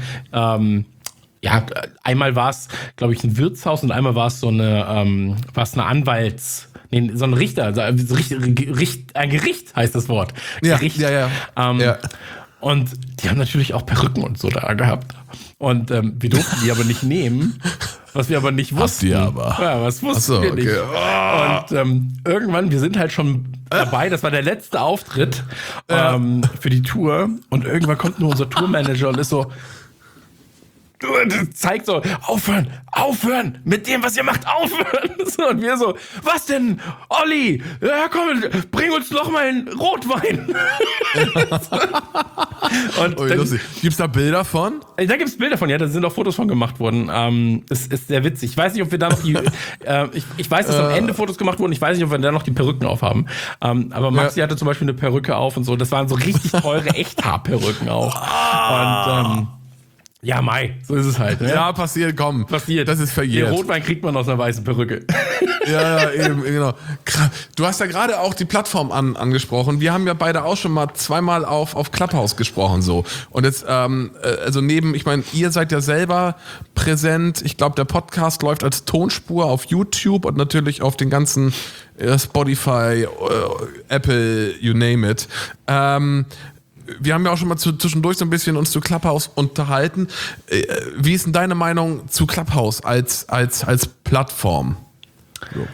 einmal war es, glaube ich, ein Wirtshaus und einmal war es so eine so ein Richter, also ein Gericht heißt das Wort. Gericht. Ja. Und die haben natürlich auch Perücken und so da gehabt. Und wir durften die aber nicht nehmen, was wir aber nicht wussten. Habt ihr aber? Ja, was wussten wir nicht. Und irgendwann, wir sind halt schon dabei, das war der letzte Auftritt für die Tour. Und irgendwann kommt nur unser Tourmanager und ist so, zeigt so, aufhören, mit dem, was ihr macht, aufhören. So, und wir so, was denn, Olli? Ja, komm, bring uns noch mal einen Rotwein. Und lustig. Gibt's da Bilder von? Da gibt's Bilder von, ja, da sind auch Fotos von gemacht worden. Das ist sehr witzig. Ich weiß nicht, ob wir da noch die, ich weiß, dass am Ende Fotos gemacht wurden, ich weiß nicht, ob wir da noch die Perücken aufhaben. Aber Maxi hatte zum Beispiel eine Perücke auf und so, das waren so richtig teure Echthaarperücken auch. Und ja, Mai, so ist es halt. Ne? Ja, passiert. Das ist verjährt. Den Rotwein kriegt man aus einer weißen Perücke. Ja, eben, genau. Du hast ja gerade auch die Plattform angesprochen. Wir haben ja beide auch schon mal 2-mal auf Clubhouse gesprochen, so. Und jetzt, also ich meine, ihr seid ja selber präsent. Ich glaube, der Podcast läuft als Tonspur auf YouTube und natürlich auf den ganzen Spotify, Apple, you name it. Wir haben ja auch schon mal zwischendurch so ein bisschen uns zu Clubhouse unterhalten. Wie ist denn deine Meinung zu Clubhouse als Plattform? So.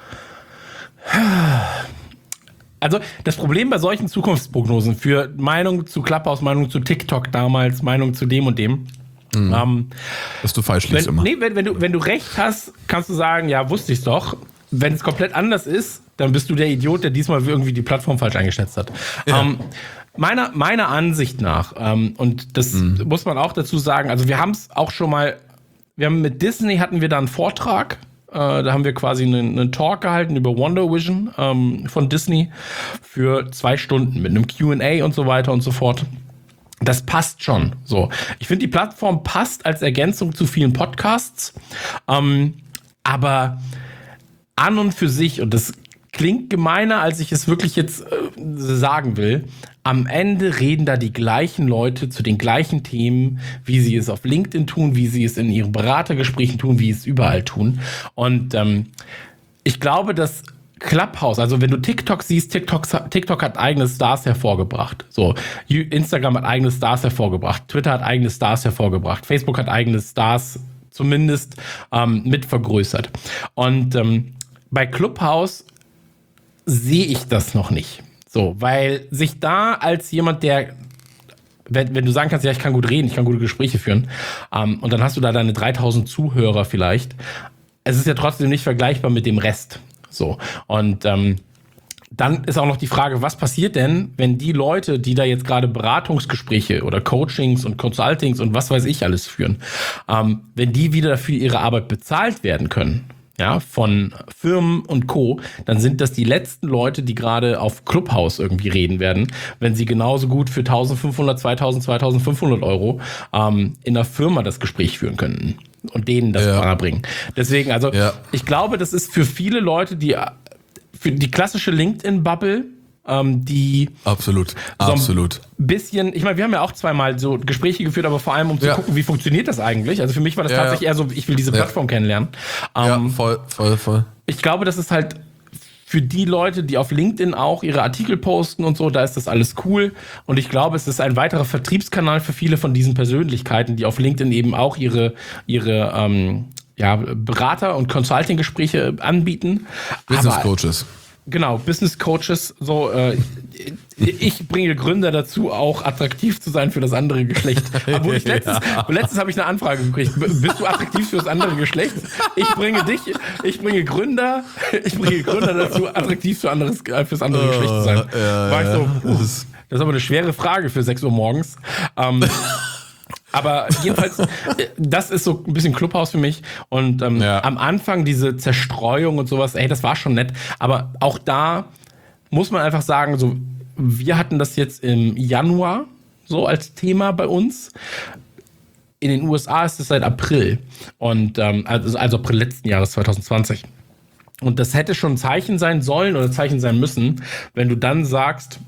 Also das Problem bei solchen Zukunftsprognosen für Meinung zu Clubhouse, Meinung zu TikTok damals, Meinung zu dem und dem, dass du falsch liegst immer. Nee, wenn du recht hast, kannst du sagen, ja, wusste ich's doch. Wenn es komplett anders ist, dann bist du der Idiot, der diesmal irgendwie die Plattform falsch eingeschätzt hat. Ja. Meiner Ansicht nach, und das muss man auch dazu sagen, also wir haben es auch schon mal, mit Disney hatten wir da einen Vortrag, da haben wir quasi einen Talk gehalten über Wonder Vision von Disney für 2 Stunden mit einem Q&A und so weiter und so fort. Das passt schon. So, ich finde, die Plattform passt als Ergänzung zu vielen Podcasts, aber an und für sich, und das klingt gemeiner, als ich es wirklich jetzt sagen will, am Ende reden da die gleichen Leute zu den gleichen Themen, wie sie es auf LinkedIn tun, wie sie es in ihren Beratergesprächen tun, wie sie es überall tun. Und ich glaube, dass Clubhouse, also wenn du TikTok siehst, TikTok hat eigene Stars hervorgebracht. So, Instagram hat eigene Stars hervorgebracht, Twitter hat eigene Stars hervorgebracht, Facebook hat eigene Stars zumindest mit vergrößert. Und bei Clubhouse sehe ich das noch nicht. So, weil sich da als jemand, der, wenn du sagen kannst, ja, ich kann gut reden, ich kann gute Gespräche führen, und dann hast du da deine 3000 Zuhörer vielleicht, es ist ja trotzdem nicht vergleichbar mit dem Rest. So, und dann ist auch noch die Frage, was passiert denn, wenn die Leute, die da jetzt gerade Beratungsgespräche oder Coachings und Consultings und was weiß ich alles führen, wenn die wieder dafür ihre Arbeit bezahlt werden können, ja, von Firmen und Co., dann sind das die letzten Leute, die gerade auf Clubhouse irgendwie reden werden, wenn sie genauso gut für 1.500, 2.000, 2.500 Euro in der Firma das Gespräch führen könnten und denen das bringen. Deswegen, also ich glaube, das ist für viele Leute, für die klassische LinkedIn-Bubble, die absolut so ein bisschen, ich meine, wir haben ja auch zweimal so Gespräche geführt, aber vor allem, um zu gucken, wie funktioniert das eigentlich. Also für mich war das tatsächlich eher so, ich will diese Plattform kennenlernen. Voll. Ich glaube, das ist halt für die Leute, die auf LinkedIn auch ihre Artikel posten und so, da ist das alles cool. Und ich glaube, es ist ein weiterer Vertriebskanal für viele von diesen Persönlichkeiten, die auf LinkedIn eben auch ihre Berater- und Consulting-Gespräche anbieten. Business Coaches. Genau, Business Coaches, so, ich bringe Gründer dazu, auch attraktiv zu sein für das andere Geschlecht. Obwohl letztens habe ich eine Anfrage gekriegt. Bist du attraktiv für das andere Geschlecht? Ich bringe Gründer dazu, attraktiv fürs andere Geschlecht zu sein. War ich so, das ist aber eine schwere Frage für 6 Uhr morgens. Aber jedenfalls, das ist so ein bisschen Clubhouse für mich. Und am Anfang diese Zerstreuung und sowas, das war schon nett. Aber auch da muss man einfach sagen, so, wir hatten das jetzt im Januar so als Thema bei uns. In den USA ist es seit April. Und also April letzten Jahres, 2020. Und das hätte schon ein Zeichen sein sollen oder Zeichen sein müssen, wenn du dann sagst,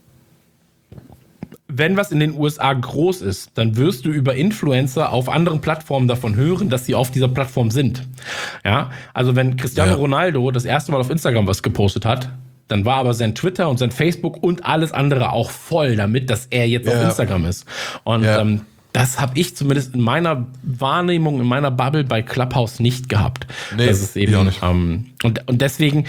wenn was in den USA groß ist, dann wirst du über Influencer auf anderen Plattformen davon hören, dass sie auf dieser Plattform sind. Ja, also wenn Cristiano Ronaldo das erste Mal auf Instagram was gepostet hat, dann war aber sein Twitter und sein Facebook und alles andere auch voll damit, dass er jetzt auf Instagram ist. Und das habe ich zumindest in meiner Wahrnehmung, in meiner Bubble bei Clubhouse nicht gehabt. Nee, das ist eben auch nicht. Und deswegen,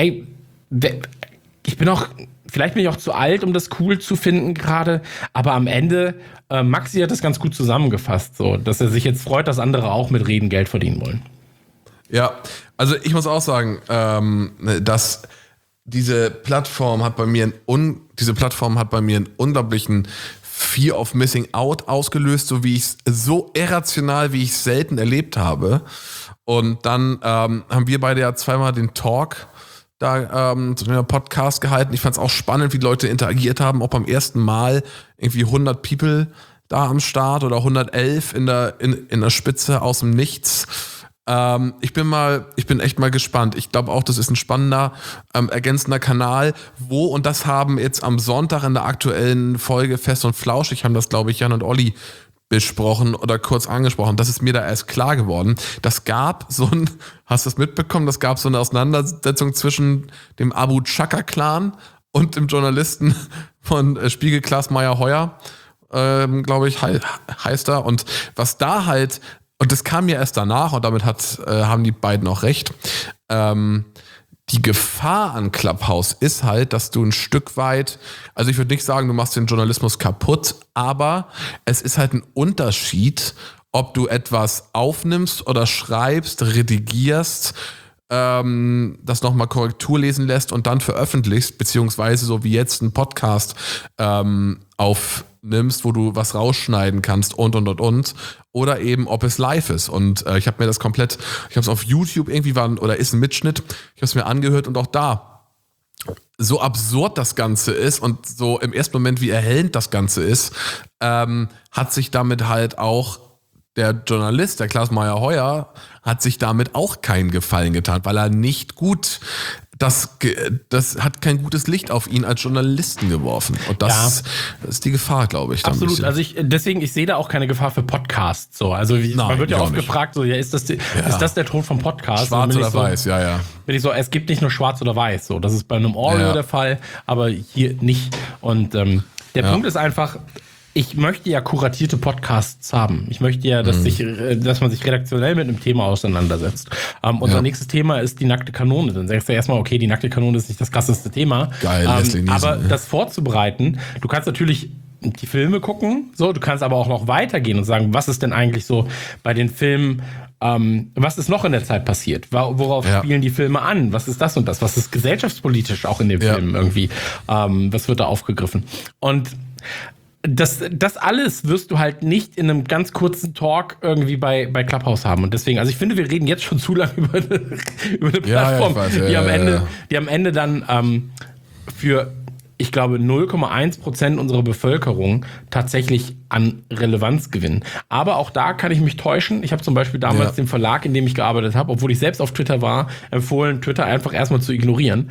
vielleicht bin ich auch zu alt, um das cool zu finden gerade, aber am Ende, Maxi hat das ganz gut zusammengefasst, so, dass er sich jetzt freut, dass andere auch mit Reden Geld verdienen wollen. Ja, also ich muss auch sagen, dass diese Plattform hat bei mir einen unglaublichen Fear of Missing Out ausgelöst, so irrational, wie ich es selten erlebt habe. Und dann haben wir beide ja zweimal den Talk da zu einem Podcast gehalten. Ich fand es auch spannend, wie die Leute interagiert haben, auch beim ersten Mal irgendwie 100 People da am Start oder 111 in der Spitze aus dem Nichts. Ich bin echt mal gespannt. Ich glaube auch, das ist ein spannender, ergänzender Kanal, und das haben jetzt am Sonntag in der aktuellen Folge Fest und Flauschig, haben das, glaube ich, Jan und Olli besprochen oder kurz angesprochen. Das ist mir da erst klar geworden. Das gab hast du das mitbekommen? Das gab so eine Auseinandersetzung zwischen dem Abu Chaka-Clan und dem Journalisten von Spiegel, Klaas Meyer-Heuer, glaube ich, heißt er. Und was da halt, und das kam mir erst danach, und damit haben die beiden auch recht, die Gefahr an Clubhouse ist halt, dass du ein Stück weit, also ich würde nicht sagen, du machst den Journalismus kaputt, aber es ist halt ein Unterschied, ob du etwas aufnimmst oder schreibst, redigierst, das nochmal Korrektur lesen lässt und dann veröffentlichst, beziehungsweise so wie jetzt einen Podcast aufnimmst, wo du was rausschneiden kannst und. Oder eben, ob es live ist. Und ich habe mir das komplett, ich habe es auf YouTube irgendwie ist ein Mitschnitt, ich habe es mir angehört und auch da, so absurd das Ganze ist und so im ersten Moment, wie erhellend das Ganze ist, hat sich damit halt auch der Journalist, der Klaas Meyer-Heuer, hat sich damit auch keinen Gefallen getan, weil er nicht gut das hat kein gutes Licht auf ihn als Journalisten geworfen. Und das ist die Gefahr, glaube ich. Absolut. Also ich sehe da auch keine Gefahr für Podcasts. So. Also man wird ja oft gefragt, so, ist das der Ton vom Podcast? Schwarz oder weiß, ja. Bin ich so, es gibt nicht nur schwarz oder weiß. So. Das ist bei einem Oreo der Fall, aber hier nicht. Und der Punkt ist einfach, ich möchte ja kuratierte Podcasts haben. Ich möchte ja, dass man sich redaktionell mit einem Thema auseinandersetzt. Unser nächstes Thema ist die nackte Kanone. Dann sagst du erstmal, okay, die nackte Kanone ist nicht das krasseste Thema. Geil, aber das vorzubereiten, du kannst natürlich die Filme gucken, so, du kannst aber auch noch weitergehen und sagen, was ist denn eigentlich so bei den Filmen, was ist noch in der Zeit passiert? Worauf spielen die Filme an? Was ist das und das? Was ist gesellschaftspolitisch auch in den Filmen irgendwie? Was wird da aufgegriffen? Und das alles wirst du halt nicht in einem ganz kurzen Talk irgendwie bei Clubhouse haben. Und deswegen, also ich finde, wir reden jetzt schon zu lange über eine Plattform, die am Ende dann für, ich glaube, 0,1% unserer Bevölkerung tatsächlich an Relevanz gewinnen. Aber auch da kann ich mich täuschen. Ich habe zum Beispiel damals dem Verlag, in dem ich gearbeitet habe, obwohl ich selbst auf Twitter war, empfohlen, Twitter einfach erstmal zu ignorieren.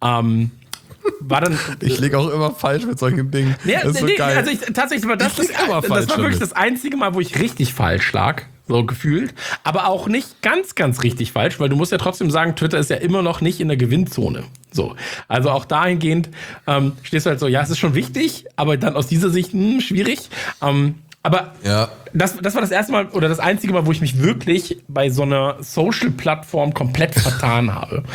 War dann, ich liege auch immer falsch mit solchen Dingen. Das ist so geil. Also tatsächlich war das war wirklich das einzige Mal, wo ich richtig falsch lag, so gefühlt. Aber auch nicht ganz, ganz richtig falsch, weil du musst ja trotzdem sagen, Twitter ist ja immer noch nicht in der Gewinnzone. So, also auch dahingehend stehst du halt so, ja, es ist schon wichtig, aber dann aus dieser Sicht schwierig. Aber das war das erste Mal oder das einzige Mal, wo ich mich wirklich bei so einer Social-Plattform komplett vertan habe.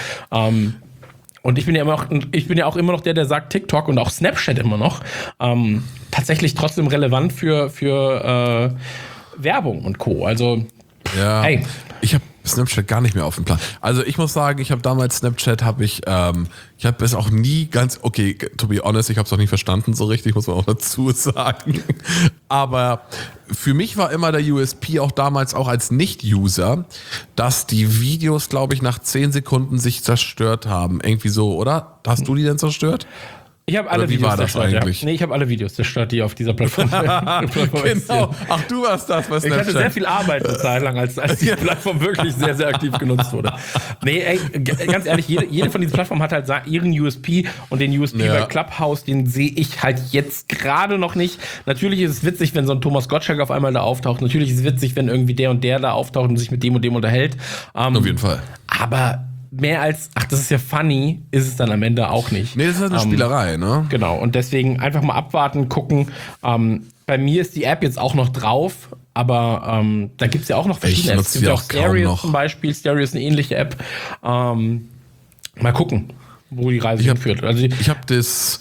Und ich bin ja auch immer noch der sagt, TikTok und auch Snapchat immer noch tatsächlich trotzdem relevant für Werbung und Co. Also, hey. Ich habe Snapchat gar nicht mehr auf dem Plan. Also ich muss sagen, ich habe damals Snapchat, ich habe es auch nie ganz, okay, to be honest, ich habe es auch nicht verstanden so richtig, muss man auch dazu sagen. Aber für mich war immer der USP auch damals auch als Nicht-User, dass die Videos, glaube ich, nach 10 Sekunden sich zerstört haben. Irgendwie so, oder? Hast du die denn zerstört? Ich habe alle Videos zerstört. Eigentlich? Ja. Nee, ich habe alle Videos zerstört, die auf dieser Plattform Genau. Ach, du warst das bei Snapchat. Ich hatte sehr viel Arbeit eine Zeit lang, als die Plattform wirklich sehr, sehr aktiv genutzt wurde. Nee, ey, ganz ehrlich, jede von diesen Plattformen hat halt ihren USP und den USP bei Clubhouse, den sehe ich halt jetzt gerade noch nicht. Natürlich ist es witzig, wenn so ein Thomas Gottschalk auf einmal da auftaucht. Natürlich ist es witzig, wenn irgendwie der und der da auftaucht und sich mit dem und dem unterhält. Auf jeden Fall. Aber mehr als, das ist ja funny, ist es dann am Ende auch nicht. Nee, das ist halt eine Spielerei, ne? Genau, und deswegen einfach mal abwarten, gucken. Bei mir ist die App jetzt auch noch drauf, aber da gibt es ja auch noch verschiedene Apps. Es gibt ja auch Stereo zum Beispiel. Stereo ist eine ähnliche App. Mal gucken, wo die Reise hinführt. Also ich habe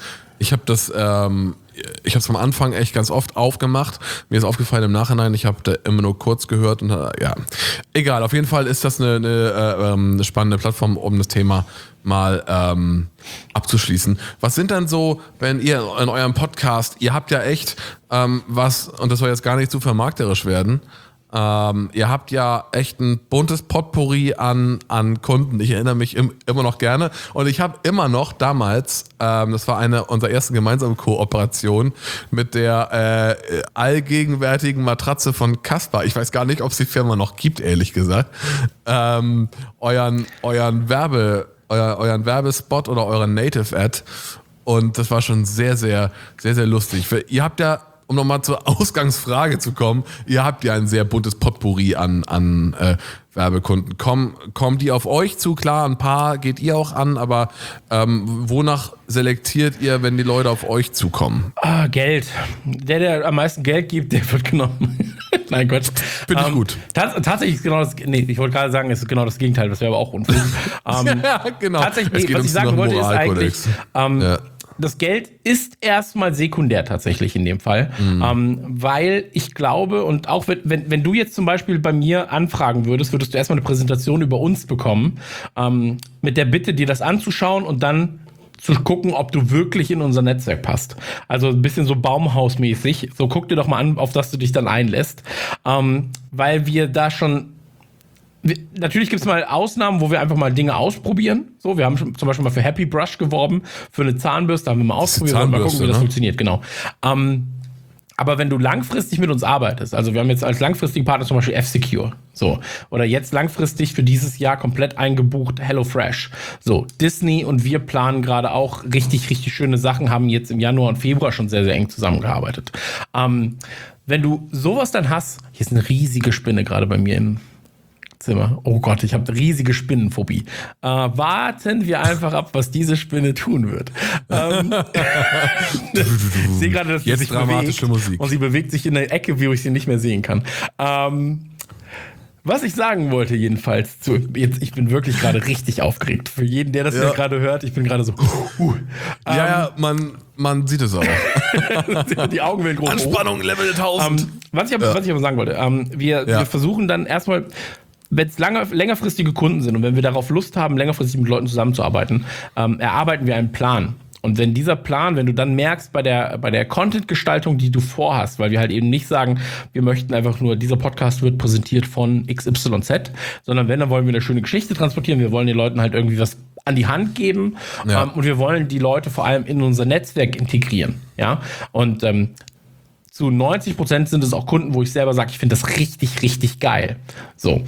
es am Anfang echt ganz oft aufgemacht. Mir ist aufgefallen im Nachhinein, ich habe da immer nur kurz gehört und egal. Auf jeden Fall ist das eine spannende Plattform, um das Thema mal abzuschließen. Was sind dann so, wenn ihr in eurem Podcast, ihr habt ja echt was, und das soll jetzt gar nicht zu vermarkterisch werden, ihr habt ja echt ein buntes Potpourri an Kunden. Ich erinnere mich immer noch gerne. Und ich habe immer noch damals, das war eine unserer ersten gemeinsamen Kooperationen mit der allgegenwärtigen Matratze von Casper. Ich weiß gar nicht, ob es die Firma noch gibt, ehrlich gesagt. Euren Werbespot oder euren Native-Ad. Und das war schon sehr, sehr, sehr, sehr lustig. Ihr habt ja, um nochmal zur Ausgangsfrage zu kommen, ihr habt ja ein sehr buntes Potpourri an Werbekunden. Kommen die auf euch zu? Klar, ein paar geht ihr auch an, aber wonach selektiert ihr, wenn die Leute auf euch zukommen? Geld. Der am meisten Geld gibt, der wird genommen. Nein, Gott. Finde ich gut. Tatsächlich ist genau das, ich wollte gerade sagen, es ist genau das Gegenteil, das wäre aber auch unfug. Ja, genau. Tatsächlich, was ich sagen wollte, ist eigentlich, das Geld ist erstmal sekundär tatsächlich in dem Fall, weil ich glaube, und auch wenn du jetzt zum Beispiel bei mir anfragen würdest du erstmal eine Präsentation über uns bekommen, mit der Bitte, dir das anzuschauen und dann zu gucken, ob du wirklich in unser Netzwerk passt. Also ein bisschen so Baumhausmäßig. So guck dir doch mal an, auf das du dich dann einlässt. Weil wir da schon... Natürlich gibt es mal Ausnahmen, wo wir einfach mal Dinge ausprobieren. So, wir haben zum Beispiel mal für Happy Brush geworben, für eine Zahnbürste haben wir mal ausprobiert, mal gucken, wie das funktioniert, genau. Aber wenn du langfristig mit uns arbeitest, also wir haben jetzt als langfristigen Partner zum Beispiel F-Secure, so, oder jetzt langfristig für dieses Jahr komplett eingebucht HelloFresh, so, Disney und wir planen gerade auch richtig, richtig schöne Sachen, haben jetzt im Januar und Februar schon sehr, sehr eng zusammengearbeitet. Wenn du sowas dann hast, hier ist eine riesige Spinne gerade bei mir im Zimmer. Oh Gott, ich habe riesige Spinnenphobie. Warten wir einfach ab, was diese Spinne tun wird. Ich sehe gerade, dass sie sich dramatische bewegt. Musik. Und sie bewegt sich in der Ecke, wie ich sie nicht mehr sehen kann. Was ich sagen wollte jedenfalls, ich bin wirklich gerade richtig aufgeregt. Für jeden, der das hier gerade hört, ich bin gerade so. Ja, man sieht es auch. Die Augen werden groß. Anspannung, Level 1000. Was ich aber sagen wollte, wir versuchen dann erstmal, wenn es längerfristige Kunden sind und wenn wir darauf Lust haben, längerfristig mit Leuten zusammenzuarbeiten, erarbeiten wir einen Plan. Und wenn dieser Plan, wenn du dann merkst bei der Content-Gestaltung, die du vorhast, weil wir halt eben nicht sagen, wir möchten einfach nur, dieser Podcast wird präsentiert von XYZ, sondern wenn, dann wollen wir eine schöne Geschichte transportieren, wir wollen den Leuten halt irgendwie was an die Hand geben und wir wollen die Leute vor allem in unser Netzwerk integrieren. Ja? Und zu 90% sind es auch Kunden, wo ich selber sage, ich finde das richtig, richtig geil. So.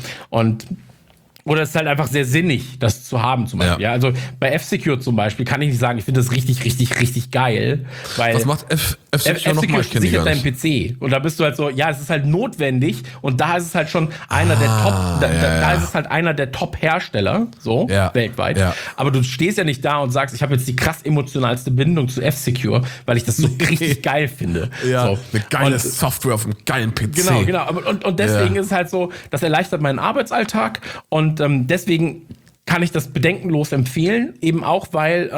Oder es ist halt einfach sehr sinnig, das zu haben zum Beispiel. Ja, also bei F-Secure zum Beispiel kann ich nicht sagen, ich finde das richtig, richtig, richtig geil. Weil was macht F-Secure nochmal? Ich sichert deinen PC. Und da bist du halt so, ja, es ist halt notwendig. Und da ist es halt schon einer der Top, da ist es halt einer der Top-Hersteller, so, weltweit. Ja. Aber du stehst ja nicht da und sagst, ich habe jetzt die krass emotionalste Bindung zu F-Secure, weil ich das so richtig geil finde. Ja, so. eine geile Software auf einem geilen PC. Genau. Und deswegen ist es halt so, das erleichtert meinen Arbeitsalltag und deswegen kann ich das bedenkenlos empfehlen, eben auch, weil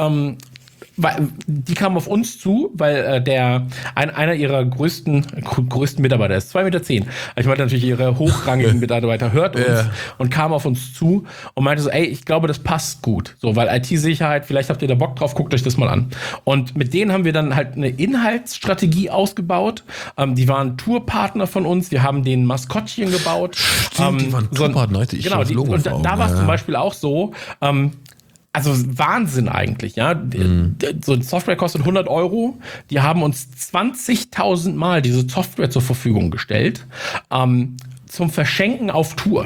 die kamen auf uns zu, weil einer ihrer größten Mitarbeiter ist 2,10 Meter. Ich meinte natürlich, ihre hochrangigen Mitarbeiter hört uns und kam auf uns zu und meinte so, ey, ich glaube, das passt gut. So, weil IT-Sicherheit, vielleicht habt ihr da Bock drauf, guckt euch das mal an. Und mit denen haben wir dann halt eine Inhaltsstrategie ausgebaut. Die waren Tourpartner von uns. Wir haben denen Maskottchen gebaut. Stimmt, die waren Tourpartner. Genau, und da war es zum Beispiel auch so, also Wahnsinn eigentlich, ja. So eine Software kostet 100 €. Die haben uns 20.000 Mal diese Software zur Verfügung gestellt, zum Verschenken auf Tour.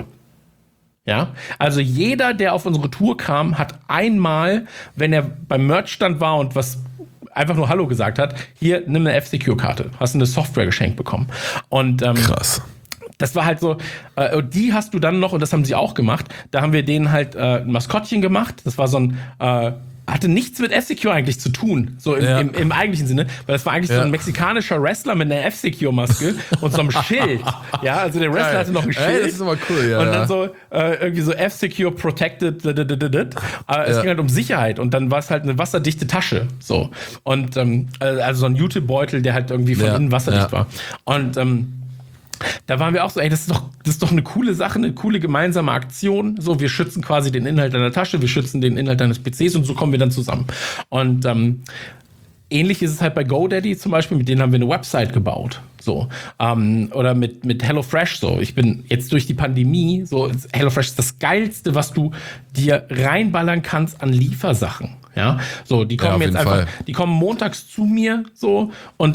Ja, also jeder, der auf unsere Tour kam, hat einmal, wenn er beim Merchstand war und was einfach nur Hallo gesagt hat, hier, nimm eine F-Secure-Karte, hast eine Software geschenkt bekommen. Und krass. Das war halt so, die hast du dann noch, und das haben sie auch gemacht, da haben wir denen halt ein Maskottchen gemacht. Das war so ein, hatte nichts mit F-Secure eigentlich zu tun, so im eigentlichen Sinne, weil das war eigentlich so ein mexikanischer Wrestler mit einer F-Secure-Maske und so einem Schild. Ja, also der Wrestler hatte noch ein Schild. Das ist aber cool, ja. Und dann so irgendwie so F-Secure Protected. Es ging halt um Sicherheit und dann war es halt eine wasserdichte Tasche. So. Und also so ein Jutebeutel, der halt irgendwie von innen wasserdicht war. Und da waren wir auch so, ey, das ist doch eine coole Sache, eine coole gemeinsame Aktion. So, wir schützen quasi den Inhalt deiner Tasche, wir schützen den Inhalt deines PCs und so kommen wir dann zusammen. Und ähnlich ist es halt bei GoDaddy zum Beispiel, mit denen haben wir eine Website gebaut. So. Oder mit HelloFresh so. Ich bin jetzt durch die Pandemie, so, HelloFresh ist das Geilste, was du dir reinballern kannst an Liefersachen. Ja, so, die kommen jetzt einfach, die kommen montags zu mir, so, und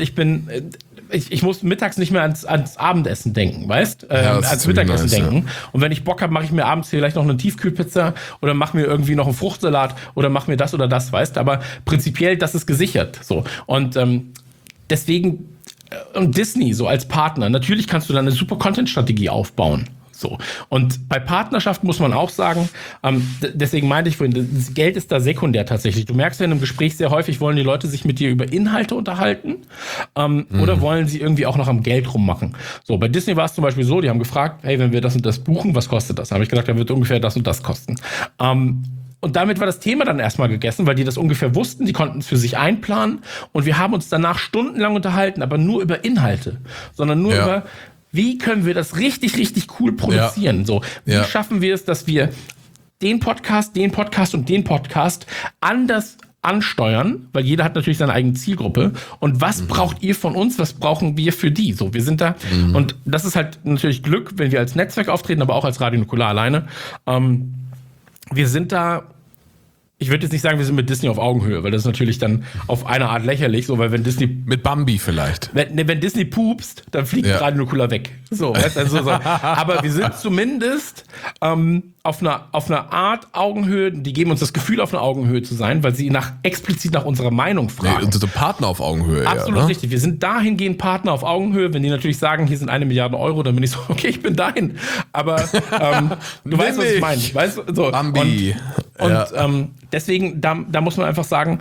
ich muss mittags nicht mehr ans Abendessen denken, weißt? Ans Mittagessen denken. Und wenn ich Bock habe, mache ich mir abends vielleicht noch eine Tiefkühlpizza oder mache mir irgendwie noch einen Fruchtsalat oder mache mir das oder das, weißt? Aber prinzipiell, das ist gesichert, so. Und deswegen, und Disney so als Partner, natürlich kannst du da eine super Content-Strategie aufbauen. So. Und bei Partnerschaft muss man auch sagen, deswegen meinte ich vorhin, das Geld ist da sekundär tatsächlich. Du merkst ja in einem Gespräch sehr häufig, wollen die Leute sich mit dir über Inhalte unterhalten oder wollen sie irgendwie auch noch am Geld rummachen. So, bei Disney war es zum Beispiel so, die haben gefragt, hey, wenn wir das und das buchen, was kostet das? Da habe ich gesagt, da wird ungefähr das und das kosten. Und damit war das Thema dann erstmal gegessen, weil die das ungefähr wussten, die konnten es für sich einplanen und wir haben uns danach stundenlang unterhalten, aber nur über Inhalte, sondern nur über, wie können wir das richtig, richtig cool produzieren? Ja. So, wie schaffen wir es, dass wir den Podcast und den Podcast anders ansteuern, weil jeder hat natürlich seine eigene Zielgruppe. Und was braucht ihr von uns? Was brauchen wir für die? So, wir sind da. Und das ist halt natürlich Glück, wenn wir als Netzwerk auftreten, aber auch als Radio Nukular alleine. Wir sind da ich würde jetzt nicht sagen, wir sind mit Disney auf Augenhöhe, weil das ist natürlich dann auf eine Art lächerlich, so, weil wenn Disney... Mit Bambi vielleicht. Wenn Disney pupst, dann fliegt Radio Nukular weg. So, weißt du, also so. Aber wir sind zumindest auf einer Art Augenhöhe, die geben uns das Gefühl, auf einer Augenhöhe zu sein, weil sie explizit nach unserer Meinung fragen. Unsere Partner auf Augenhöhe. Absolut ja, ne? richtig. Wir sind dahingehend Partner auf Augenhöhe. Wenn die natürlich sagen, hier sind 1 Milliarde Euro, dann bin ich so, okay, ich bin dahin. Aber du weißt, was ich meine. Weißt du? So. Bambi. Und deswegen, da muss man einfach sagen,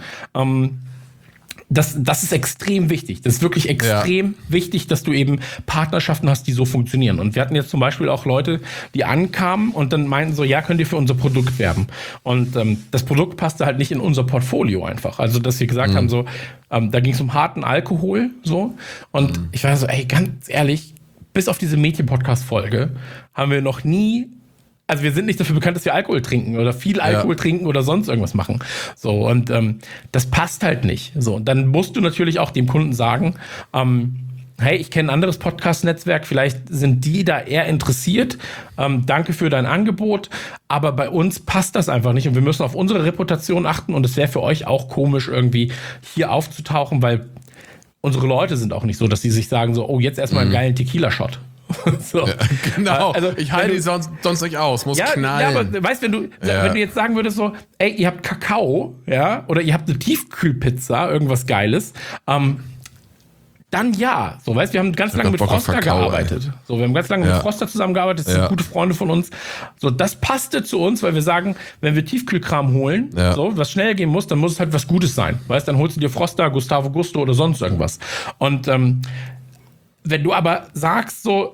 das ist extrem wichtig. Das ist wirklich extrem wichtig, dass du eben Partnerschaften hast, die so funktionieren. Und wir hatten jetzt zum Beispiel auch Leute, die ankamen und dann meinten so, ja, könnt ihr für unser Produkt werben? Und das Produkt passte halt nicht in unser Portfolio einfach. Also, dass wir gesagt haben, so, da ging es um harten Alkohol, so. Und ich war so, ey, ganz ehrlich, bis auf diese Mädchen-Podcast-Folge haben wir noch nie... Also wir sind nicht dafür bekannt, dass wir Alkohol trinken oder viel Alkohol trinken oder sonst irgendwas machen. So, und das passt halt nicht. So, und dann musst du natürlich auch dem Kunden sagen, hey, ich kenne ein anderes Podcast-Netzwerk, vielleicht sind die da eher interessiert. Danke für dein Angebot, aber bei uns passt das einfach nicht und wir müssen auf unsere Reputation achten und es wäre für euch auch komisch, irgendwie hier aufzutauchen, weil unsere Leute sind auch nicht so, dass die sich sagen so, oh, jetzt erstmal einen geilen Tequila-Shot. So. Ja, genau. Also, ich halte die sonst nicht aus, muss knallen. Ja, aber weißt, wenn du jetzt sagen würdest so, ey, ihr habt Kakao, ja, oder ihr habt eine Tiefkühlpizza, irgendwas Geiles, dann ja. So, weißt, wir haben ganz lange mit Froster gearbeitet. Ey. So, wir haben ganz lange mit Froster zusammengearbeitet, das sind gute Freunde von uns. So, das passte zu uns, weil wir sagen, wenn wir Tiefkühlkram holen, so, was schnell gehen muss, dann muss es halt was Gutes sein. Weißt, dann holst du dir Froster, Gustavo Gusto oder sonst irgendwas. Und wenn du aber sagst so,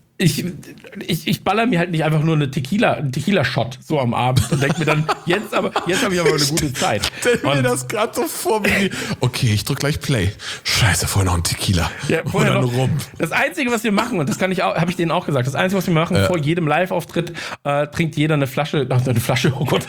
ich baller mir halt nicht einfach nur einen Tequila-Shot so am Abend und denk mir dann, jetzt habe ich aber eine gute Zeit. Stell mir das gerade so vor, wie okay, ich drück gleich Play. Scheiße, vorher noch ein Tequila. Ja, vorher noch Rum. Das Einzige, was wir machen, und das habe ich denen auch gesagt, das Einzige, was wir machen, vor jedem Live-Auftritt trinkt jeder eine Flasche, oh Gott.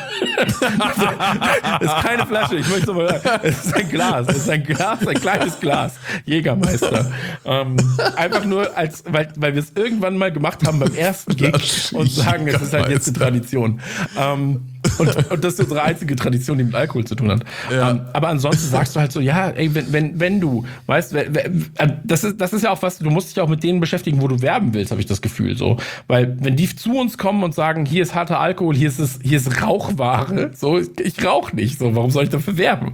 Das ist keine Flasche, ich möchte mal sagen, es ist ein Glas, ein kleines Glas. Jägermeister. Einfach nur, weil wir es irgendwann mal gemacht haben beim ersten Gig und sagen, es ist halt jetzt eine Tradition. Und das ist unsere einzige Tradition, die mit Alkohol zu tun hat. Ja. Aber ansonsten sagst du halt so, ja, ey, wenn du, weißt, das ist ja auch was, du musst dich auch mit denen beschäftigen, wo du werben willst, habe ich das Gefühl, so. Weil, wenn die zu uns kommen und sagen, hier ist harter Alkohol, hier ist Rauchware, so, ich rauche nicht, so, warum soll ich dafür werben?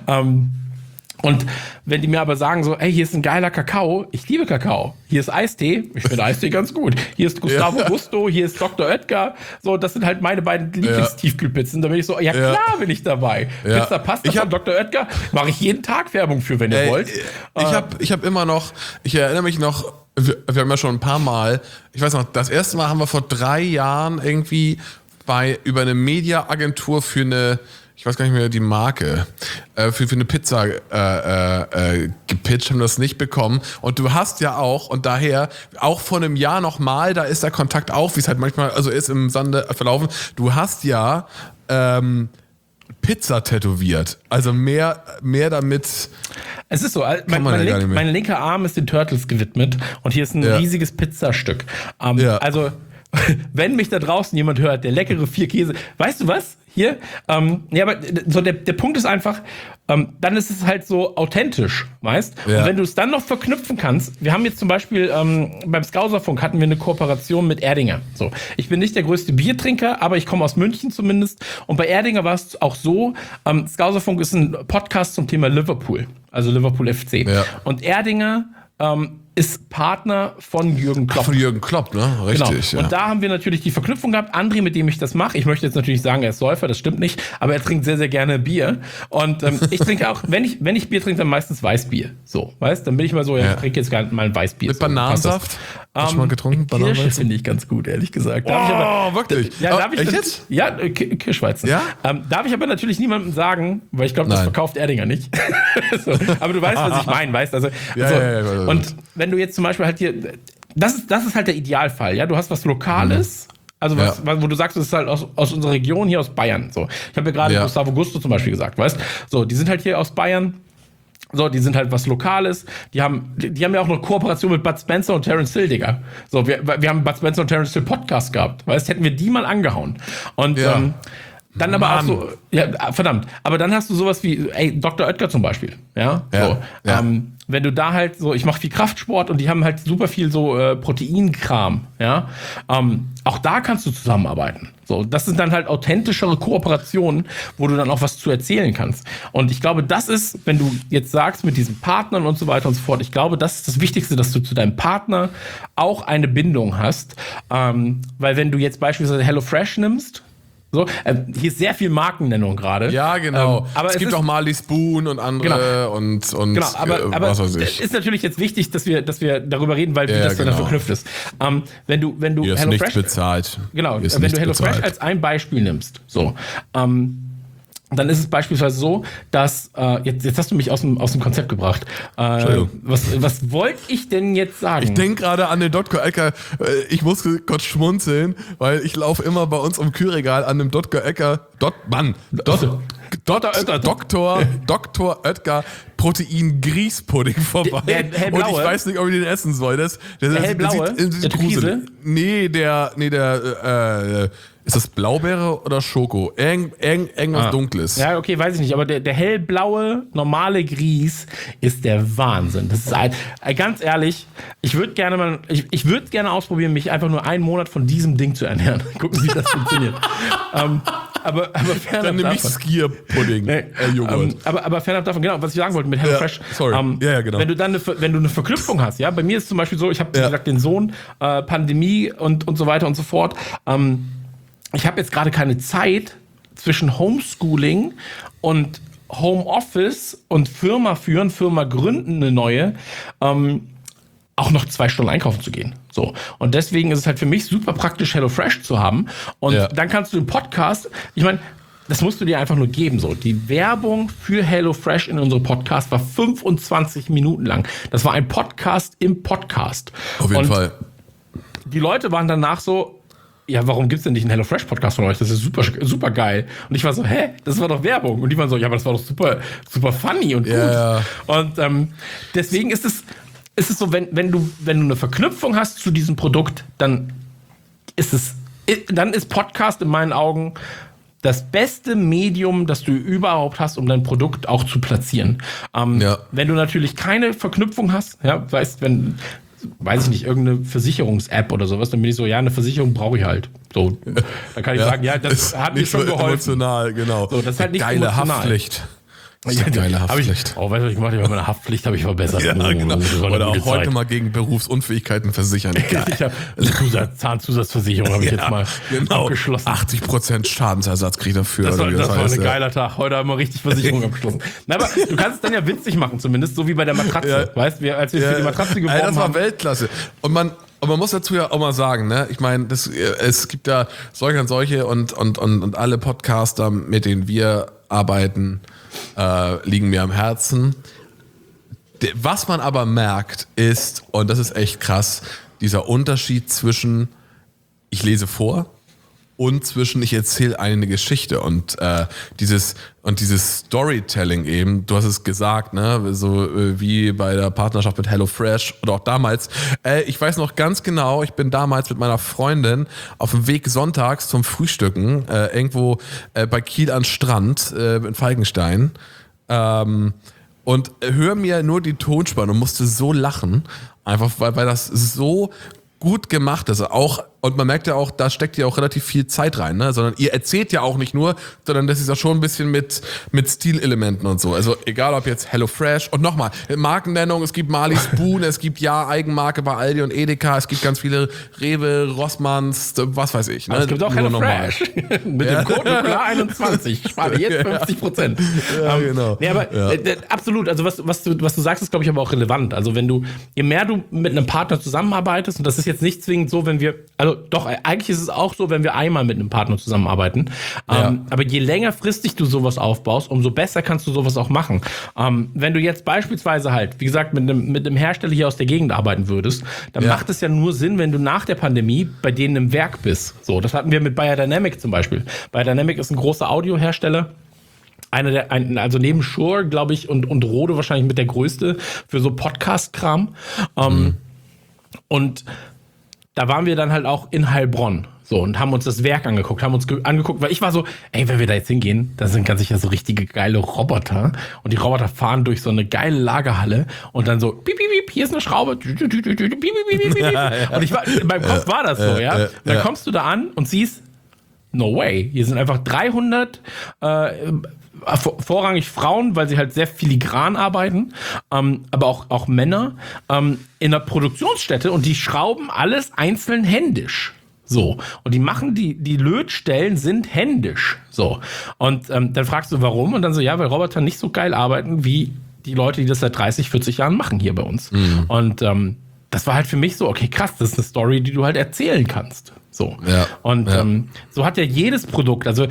Und wenn die mir aber sagen so, ey, hier ist ein geiler Kakao, ich liebe Kakao, hier ist Eistee, ich finde Eistee ganz gut, hier ist Gustavo Gusto, hier ist Dr. Oetker, so, das sind halt meine beiden Lieblingstiefkühlpizzen, da bin ich so, ja klar bin ich dabei. Pizza Pasta von Dr. Oetker, mache ich jeden Tag Werbung für, wenn ihr wollt. Ich habe immer noch, ich erinnere mich noch, wir haben ja schon ein paar Mal, ich weiß noch, das erste Mal haben wir vor 3 Jahren irgendwie über eine Mediaagentur für eine, ich weiß gar nicht mehr die Marke, für eine Pizza gepitcht, haben das nicht bekommen. Und du hast ja auch, und daher, auch vor einem Jahr nochmal, da ist der Kontakt auch, wie es halt manchmal, also ist im Sande verlaufen, du hast ja Pizza tätowiert. Also mehr damit. Es ist so, mein linker Arm ist den Turtles gewidmet und hier ist ein riesiges Pizzastück. Also, wenn mich da draußen jemand hört, der leckere 4 Käse, weißt du was? Hier, aber so der Punkt ist einfach, dann ist es halt so authentisch, weißt? Ja. Und wenn du es dann noch verknüpfen kannst, wir haben jetzt zum Beispiel beim Skauserfunk hatten wir eine Kooperation mit Erdinger. So, ich bin nicht der größte Biertrinker, aber ich komme aus München zumindest. Und bei Erdinger war es auch so, Skauserfunk ist ein Podcast zum Thema Liverpool, also Liverpool FC. Ja. Und Erdinger ist Partner von Jürgen Klopp. Von Jürgen Klopp, ne? Richtig. Genau. Und da haben wir natürlich die Verknüpfung gehabt. André, mit dem ich das mache, ich möchte jetzt natürlich sagen, er ist Säufer, das stimmt nicht, aber er trinkt sehr, sehr gerne Bier. Und ich trinke auch, wenn ich Bier trinke, dann meistens Weißbier. So, weißt? Dann bin ich mal so, ich trinke jetzt mal ein Weißbier. Mit Bananensaft? Hast du mal getrunken? Kirsche finde ich ganz gut, ehrlich gesagt. Wirklich? Echt jetzt? Ja, Kirschweizen. Ja? Darf ich aber natürlich niemandem sagen, weil ich glaube, das verkauft Erdinger nicht. So, aber du weißt, was ich meine, weißt? Also, und wenn du jetzt zum Beispiel halt hier, das ist halt der Idealfall, ja, du hast was Lokales, also wo du sagst, das ist halt aus unserer Region, hier aus Bayern, so. Ich habe ja gerade Gustavo Gusto zum Beispiel gesagt, weißt, so, die sind halt hier aus Bayern, so, die sind halt was Lokales, die haben ja auch eine Kooperation mit Bud Spencer und Terence Hill, Digga. So, wir haben Bud Spencer und Terence Hill Podcast gehabt, weißt, hätten wir die mal angehauen. Und Dann aber auch so, ja, verdammt, aber dann hast du sowas wie, Dr. Oetker zum Beispiel, ja, so, ja. Wenn du da halt so, ich mache viel Kraftsport und die haben halt super viel so Proteinkram, ja, auch da kannst du zusammenarbeiten. So, das sind dann halt authentischere Kooperationen, wo du dann auch was zu erzählen kannst. Und ich glaube, das ist, wenn du jetzt sagst mit diesen Partnern und so weiter und so fort, ich glaube, das ist das Wichtigste, dass du zu deinem Partner auch eine Bindung hast, weil wenn du jetzt beispielsweise HelloFresh nimmst, so, hier ist sehr viel Markennennung gerade. Ja, genau. Aber es gibt auch Marley Spoon und andere und genau, aber was weiß ich. Ist natürlich jetzt wichtig, dass wir darüber reden, weil wie das dann verknüpft ist. Wenn du hier ist nichts bezahlt. Genau, wenn du HelloFresh als ein Beispiel nimmst, so, dann ist es beispielsweise so, dass, jetzt hast du mich aus dem Konzept gebracht. Was wollte ich denn jetzt sagen? Ich denke gerade an den Dr. Oetker, ich musste kurz schmunzeln, weil ich laufe immer bei uns am Kühlregal an dem Dr. Oetker, Dr. Oetker Protein-Grießpudding vorbei. Der hellblaue? Und ich weiß nicht, ob ich den essen soll. Der hellblaue? Der Türkise? Nee, ist das Blaubeere oder Schoko? Irgendwas Dunkles. Ja, okay, weiß ich nicht. Aber der hellblaue, normale Grieß ist der Wahnsinn. Das ist ganz ehrlich, ich würde gerne ausprobieren, mich einfach nur einen Monat von diesem Ding zu ernähren. Gucken, wie das funktioniert. Aber fernab dann nehme ich Skier-Pudding. Joghurt. Aber fernab davon, genau, was ich sagen wollte mit HelloFresh. Genau. Wenn du eine Verknüpfung hast, ja, bei mir ist zum Beispiel so, ich habe, wie gesagt, den Sohn, Pandemie und so weiter und so fort. Ich habe jetzt gerade keine Zeit zwischen Homeschooling und Homeoffice und Firma führen, Firma gründen eine neue, auch noch 2 Stunden einkaufen zu gehen. So. Und deswegen ist es halt für mich super praktisch, HelloFresh zu haben. Und dann kannst du im Podcast, ich meine, das musst du dir einfach nur geben. So. Die Werbung für HelloFresh in unserem Podcast war 25 Minuten lang. Das war ein Podcast im Podcast. Auf jeden Fall. Die Leute waren danach so, ja, warum gibt's denn nicht einen HelloFresh-Podcast von euch? Das ist super, super geil. Und ich war so, das war doch Werbung. Und die waren so, ja, aber das war doch super, super funny und gut. Ja. Und deswegen ist es so, wenn du eine Verknüpfung hast zu diesem Produkt, dann ist Podcast in meinen Augen das beste Medium, das du überhaupt hast, um dein Produkt auch zu platzieren. Wenn du natürlich keine Verknüpfung hast, ja, weiß ich nicht, irgendeine Versicherungs-App oder sowas, dann bin ich so, ja, eine Versicherung brauche ich halt. So, dann kann ich sagen, ja, das hat mir schon so geholfen. Emotional, genau. So, das ist halt nicht geile emotional. Haftpflicht. Geile Haftpflicht. Weißt du, was ich gemacht habe? Meine Haftpflicht habe ich verbessert. Ja, genau. Oder auch heute Zeit. mal gegen Berufsunfähigkeiten versichern. Ich habe Zahnzusatzversicherung habe ich jetzt mal abgeschlossen. 80% Schadensersatz kriege ich dafür. Das war ein geiler Tag. Heute haben wir richtig Versicherung abgeschlossen. Na, aber du kannst es dann ja winzig machen, zumindest so wie bei der Matratze. Ja. Weißt du, als wir für die Matratze geworben haben. Das war Weltklasse. Und man muss dazu ja auch mal sagen, ne? Ich meine, es gibt ja solche und solche und alle Podcaster, mit denen wir arbeiten, liegen mir am Herzen. Was man aber merkt ist, und das ist echt krass, dieser Unterschied zwischen ich lese vor und zwischen ich erzähle eine Geschichte und dieses Storytelling eben, du hast es gesagt, ne, so wie bei der Partnerschaft mit HelloFresh oder auch damals. Ich weiß noch ganz genau, ich bin damals mit meiner Freundin auf dem Weg sonntags zum Frühstücken irgendwo bei Kiel an Strand in Falkenstein und höre mir nur die Tonspur und musste so lachen, einfach weil das so gut gemacht ist. Und man merkt ja auch, da steckt ja auch relativ viel Zeit rein, ne? Sondern ihr erzählt ja auch nicht nur, sondern das ist ja schon ein bisschen mit Stilelementen und so. Also egal ob jetzt HelloFresh und nochmal, Markennennung, es gibt Marley Spoon, es gibt Eigenmarke bei Aldi und Edeka, es gibt ganz viele Rewe, Rossmanns, was weiß ich. Ne? Es gibt auch HelloFresh. Mit dem Code Nukular21 spare jetzt 50%. Ja, genau. Nee, aber absolut, also was du sagst, ist glaube ich aber auch relevant. Also je mehr du mit einem Partner zusammenarbeitest, und das ist jetzt nicht zwingend so, wenn wir, also doch, eigentlich ist es auch so, wenn wir einmal mit einem Partner zusammenarbeiten. Aber je längerfristig du sowas aufbaust, umso besser kannst du sowas auch machen. Wenn du jetzt beispielsweise halt, wie gesagt, mit einem Hersteller hier aus der Gegend arbeiten würdest, dann macht es ja nur Sinn, wenn du nach der Pandemie bei denen im Werk bist. So, das hatten wir mit Beyerdynamic zum Beispiel. Beyerdynamic ist ein großer Audiohersteller. Also neben Shure, glaube ich, und Rode wahrscheinlich mit der größte für so Podcast-Kram. Und da waren wir dann halt auch in Heilbronn. So, und haben uns das Werk angeguckt, weil ich war so, ey, wenn wir da jetzt hingehen, da sind ganz sicher so richtige geile Roboter und die Roboter fahren durch so eine geile Lagerhalle und dann so, piep, piep, piep, hier ist eine Schraube, piep, piep, piep, piep, piep. Und in meinem Kopf war das so, ja. Dann kommst du da an und siehst, no way, hier sind einfach 300 vorrangig Frauen, weil sie halt sehr filigran arbeiten, aber auch Männer in einer Produktionsstätte und die schrauben alles einzeln händisch. So. Und die machen die Lötstellen sind händisch. So. Und dann fragst du, warum? Und dann so, ja, weil Roboter nicht so geil arbeiten wie die Leute, die das seit 30, 40 Jahren machen hier bei uns. Mhm. Und das war halt für mich so, okay, krass, das ist eine Story, die du halt erzählen kannst. So. Ja. Und so hat ja jedes Produkt, also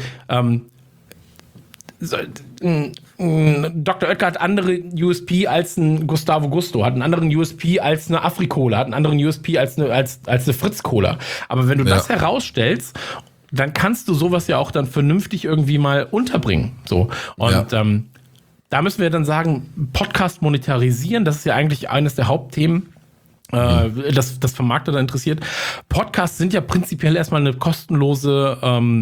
Dr. Oetker hat andere USP als ein Gustavo Gusto, hat einen anderen USP als eine Afri-Cola, hat einen anderen USP als eine Fritz-Cola. Aber wenn du das herausstellst, dann kannst du sowas ja auch dann vernünftig irgendwie mal unterbringen. So. Und da müssen wir dann sagen, Podcast monetarisieren, das ist ja eigentlich eines der Hauptthemen, das Vermarkter da interessiert. Podcasts sind ja prinzipiell erstmal eine kostenlose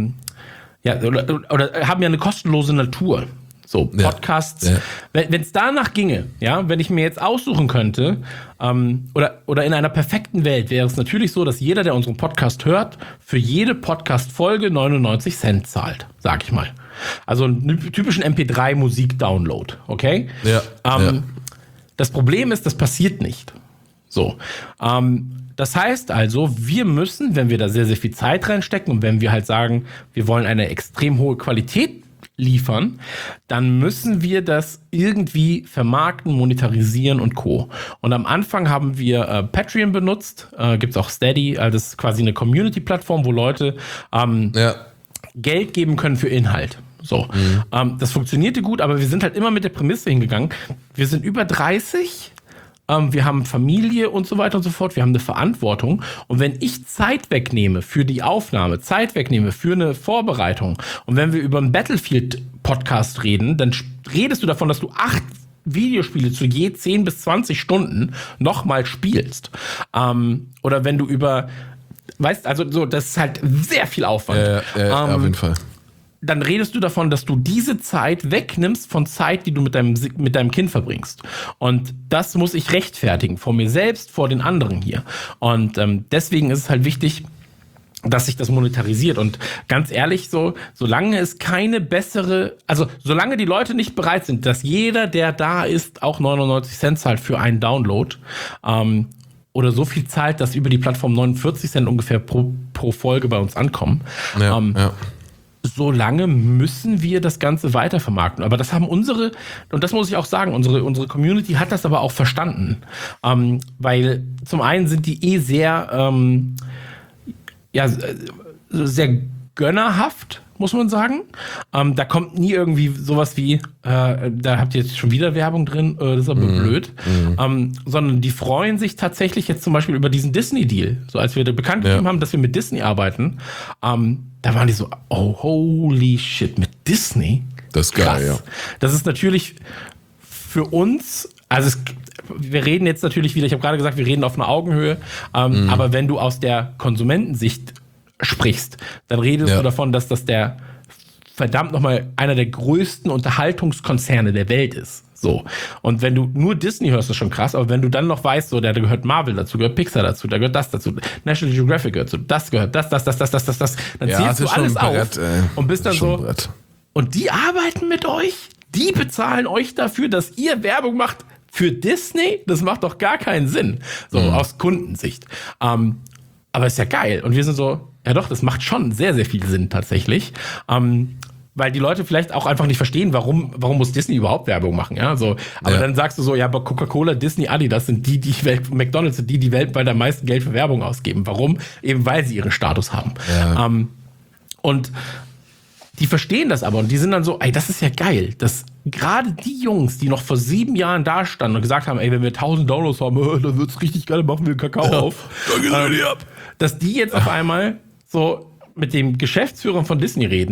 oder haben ja eine kostenlose Natur. So, Podcasts, wenn es danach ginge, ja, wenn ich mir jetzt aussuchen könnte, oder in einer perfekten Welt wäre es natürlich so, dass jeder, der unseren Podcast hört, für jede Podcast-Folge 99 Cent zahlt, sag ich mal. Also einen typischen MP3-Musik-Download, okay? Das Problem ist, das passiert nicht. So, das heißt also, wir müssen, wenn wir da sehr, sehr viel Zeit reinstecken und wenn wir halt sagen, wir wollen eine extrem hohe Qualität liefern, dann müssen wir das irgendwie vermarkten, monetarisieren und Co. Und am Anfang haben wir Patreon benutzt, gibt es auch Steady, das ist quasi eine Community-Plattform, wo Leute Geld geben können für Inhalt. So, das funktionierte gut, aber wir sind halt immer mit der Prämisse hingegangen, wir sind über 30, wir haben Familie und so weiter und so fort. Wir haben eine Verantwortung. Und wenn ich Zeit wegnehme für die Aufnahme, Zeit wegnehme für eine Vorbereitung und wenn wir über einen Battlefield-Podcast reden, dann redest du davon, dass du 8 Videospiele zu je 10 bis 20 Stunden nochmal spielst. Oder wenn du weißt, also so, das ist halt sehr viel Aufwand. Auf jeden Fall. Dann redest du davon, dass du diese Zeit wegnimmst von Zeit, die du mit deinem Kind verbringst. Und das muss ich rechtfertigen, vor mir selbst, vor den anderen hier. Und deswegen ist es halt wichtig, dass sich das monetarisiert. Und ganz ehrlich, solange es keine bessere, also solange die Leute nicht bereit sind, dass jeder, der da ist, auch 99 Cent zahlt für einen Download, oder so viel zahlt, dass über die Plattform 49 Cent ungefähr pro Folge bei uns ankommen, solange müssen wir das Ganze weitervermarkten. Aber das haben und das muss ich auch sagen, unsere Community hat das aber auch verstanden. Weil zum einen sind die sehr, sehr gönnerhaft, muss man sagen. Da kommt nie irgendwie sowas wie, da habt ihr jetzt schon wieder Werbung drin, das ist aber blöd. Sondern die freuen sich tatsächlich jetzt zum Beispiel über diesen Disney-Deal. So als wir bekannt gegeben haben, dass wir mit Disney arbeiten, da waren die so, oh, holy shit, mit Disney? Das ist geil, ja. Das ist natürlich für uns, also wir reden jetzt natürlich wieder, ich habe gerade gesagt, wir reden auf einer Augenhöhe, aber wenn du aus der Konsumentensicht sprichst, dann redest du davon, dass das der verdammt nochmal einer der größten Unterhaltungskonzerne der Welt ist. So. Und wenn du nur Disney hörst, ist schon krass, aber wenn du dann noch weißt, da gehört Marvel dazu, gehört Pixar dazu, da gehört das dazu, National Geographic gehört dazu, das gehört das, dann zählst du alles auf und bist dann so, und die arbeiten mit euch? Die bezahlen euch dafür, dass ihr Werbung macht für Disney? Das macht doch gar keinen Sinn. So, aus Kundensicht. Aber ist ja geil. Und wir sind so, ja doch, das macht schon sehr, sehr viel Sinn tatsächlich. Weil die Leute vielleicht auch einfach nicht verstehen, warum muss Disney überhaupt Werbung machen, ja, so. Aber dann sagst du so, ja, aber Coca-Cola, Disney, Adidas sind McDonald's sind die weltweit am meisten Geld für Werbung ausgeben. Warum? Eben weil sie ihren Status haben. Ja. Und die verstehen das aber und die sind dann so, ey, das ist ja geil, dass gerade die Jungs, die noch vor 7 Jahren da standen und gesagt haben, ey, wenn wir 1000 Downloads haben, dann wird's richtig geil, machen wir Kakao auf. Dass die jetzt auf einmal so mit dem Geschäftsführer von Disney reden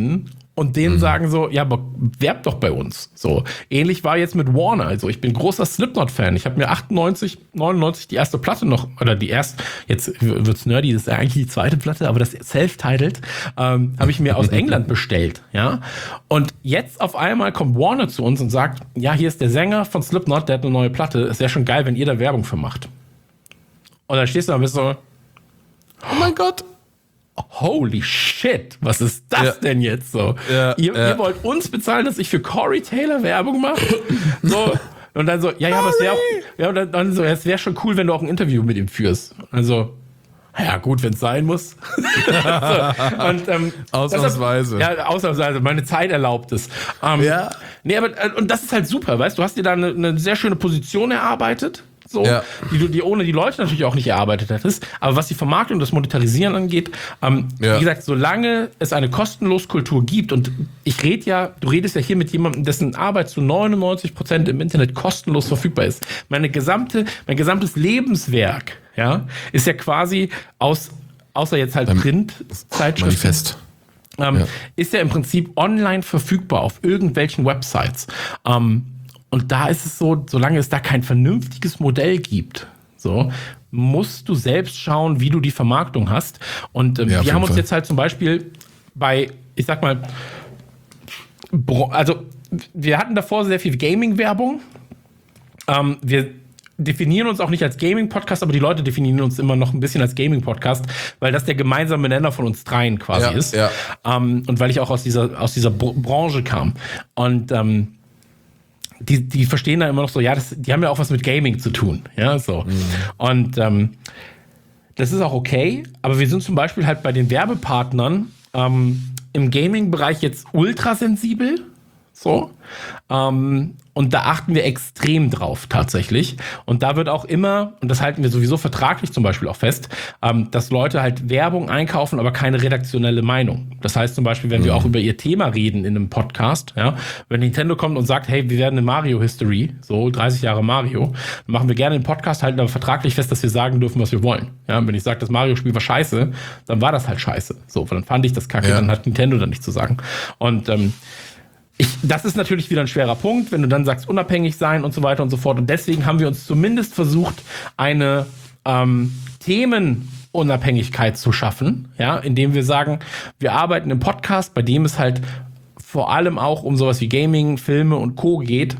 und denen sagen so, ja, aber werbt doch bei uns. So, ähnlich war jetzt mit Warner. Also ich bin großer Slipknot-Fan. Ich habe mir 98, 99 die erste Platte noch, oder jetzt wird's nerdy, das ist eigentlich die zweite Platte, aber das Self-Titled, habe ich mir aus England bestellt. Ja, und jetzt auf einmal kommt Warner zu uns und sagt, ja, hier ist der Sänger von Slipknot, der hat eine neue Platte. Ist ja schon geil, wenn ihr da Werbung für macht. Und dann stehst du da und bist so, oh mein Gott, holy shit, was ist das denn jetzt so? Ihr wollt uns bezahlen, dass ich für Corey Taylor Werbung mache? So, und dann so, ja, aber es wäre auch, dann so, es wäre schon cool, wenn du auch ein Interview mit ihm führst. Also, ja gut, wenn es sein muss. So, und, ausnahmsweise. Ausnahmsweise, meine Zeit erlaubt es. Nee, aber, und das ist halt super, weißt du, hast dir da eine sehr schöne Position erarbeitet. So, die du dir ohne die Leute natürlich auch nicht erarbeitet hättest. Aber was die Vermarktung und das Monetarisieren angeht, wie gesagt, solange es eine kostenlos Kultur gibt, und du redest ja hier mit jemandem, dessen Arbeit zu 99% im Internet kostenlos verfügbar ist. Mein gesamtes Lebenswerk, ist ja quasi außer jetzt halt Printzeitschriften. Manifest. Ist ja im Prinzip online verfügbar auf irgendwelchen Websites. Und da ist es so, solange es da kein vernünftiges Modell gibt, so, musst du selbst schauen, wie du die Vermarktung hast. Und wir haben uns jetzt halt zum Beispiel ich sag mal, also wir hatten davor sehr viel Gaming-Werbung. Wir definieren uns auch nicht als Gaming-Podcast, aber die Leute definieren uns immer noch ein bisschen als Gaming-Podcast, weil das der gemeinsame Nenner von uns dreien quasi ist. Ja. Und weil ich auch aus dieser Branche kam. Und die verstehen da immer noch so, die haben ja auch was mit Gaming zu tun. Ja, so. Und das ist auch okay, aber wir sind zum Beispiel halt bei den Werbepartnern im Gaming-Bereich jetzt ultrasensibel. So. Und da achten wir extrem drauf tatsächlich. Und da wird auch immer, und das halten wir sowieso vertraglich zum Beispiel auch fest, dass Leute halt Werbung einkaufen, aber keine redaktionelle Meinung. Das heißt zum Beispiel, wenn wir auch über ihr Thema reden in einem Podcast, wenn Nintendo kommt und sagt, hey, wir werden eine Mario-History, so 30 Jahre Mario, dann machen wir gerne einen Podcast, halten aber vertraglich fest, dass wir sagen dürfen, was wir wollen. Ja, wenn ich sage, das Mario-Spiel war scheiße, dann war das halt scheiße. So, dann fand ich das kacke, dann hat Nintendo da nichts zu sagen. Und das ist natürlich wieder ein schwerer Punkt, wenn du dann sagst, unabhängig sein und so weiter und so fort. Und deswegen haben wir uns zumindest versucht, eine Themenunabhängigkeit zu schaffen, indem wir sagen, wir arbeiten im Podcast, bei dem es halt vor allem auch um sowas wie Gaming, Filme und Co. geht,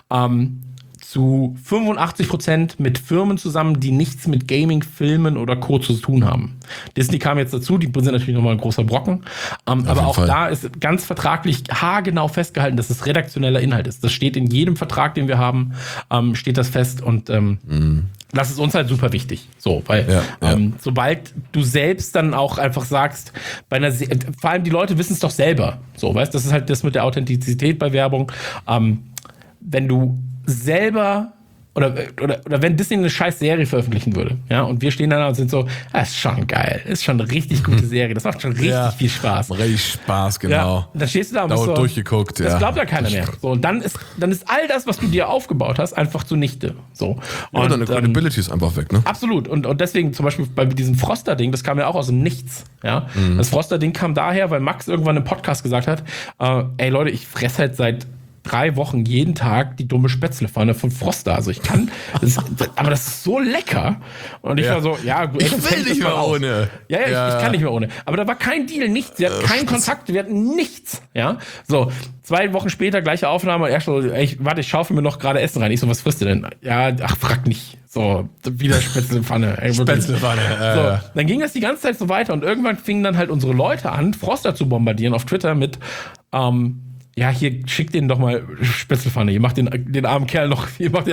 zu 85% mit Firmen zusammen, die nichts mit Gaming, Filmen oder Co. zu tun haben. Disney kam jetzt dazu, die sind natürlich nochmal ein großer Brocken. Aber auch da ist ganz vertraglich haargenau festgehalten, dass es redaktioneller Inhalt ist. Das steht in jedem Vertrag, den wir haben, steht das fest. Und das ist uns halt super wichtig. So, weil sobald du selbst dann auch einfach sagst, vor allem die Leute wissen es doch selber. So, weißt, das ist halt das mit der Authentizität bei Werbung. Wenn du selber oder wenn Disney eine scheiß Serie veröffentlichen würde, und wir stehen da und sind so, das ist schon geil, ist schon eine richtig gute Serie, das macht schon richtig viel Spaß. Richtig Spaß, genau. Ja, dann stehst du da und bist so, durchgeguckt, das glaubt ja keiner mehr. So, und dann ist all das, was du dir aufgebaut hast, einfach zunichte. So. Und deine Credibility ist einfach weg, ne? Absolut. Und deswegen zum Beispiel bei diesem Froster-Ding, das kam ja auch aus dem Nichts. Ja? Das Froster-Ding kam daher, weil Max irgendwann im Podcast gesagt hat, ey Leute, ich fresse halt seit 3 Wochen jeden Tag die dumme Spätzlepfanne von Froster. Also ich kann, aber das ist so lecker. Und ich war so, ich will nicht mehr ohne. Ich kann nicht mehr ohne. Aber da war kein Deal, nichts. Wir hatten keinen Kontakt, wir hatten nichts. Ja, so 2 Wochen später gleiche Aufnahme und er so, ich schaufel mir noch gerade Essen rein. Ich so, was frisst du denn? Ja, frag nicht. So, wieder Spätzlepfanne. Spätzlepfanne. So, dann ging das die ganze Zeit so weiter und irgendwann fingen dann halt unsere Leute an, Froster zu bombardieren auf Twitter mit, hier, schickt denen doch mal Spätzlepfanne. Ihr macht den armen Kerl noch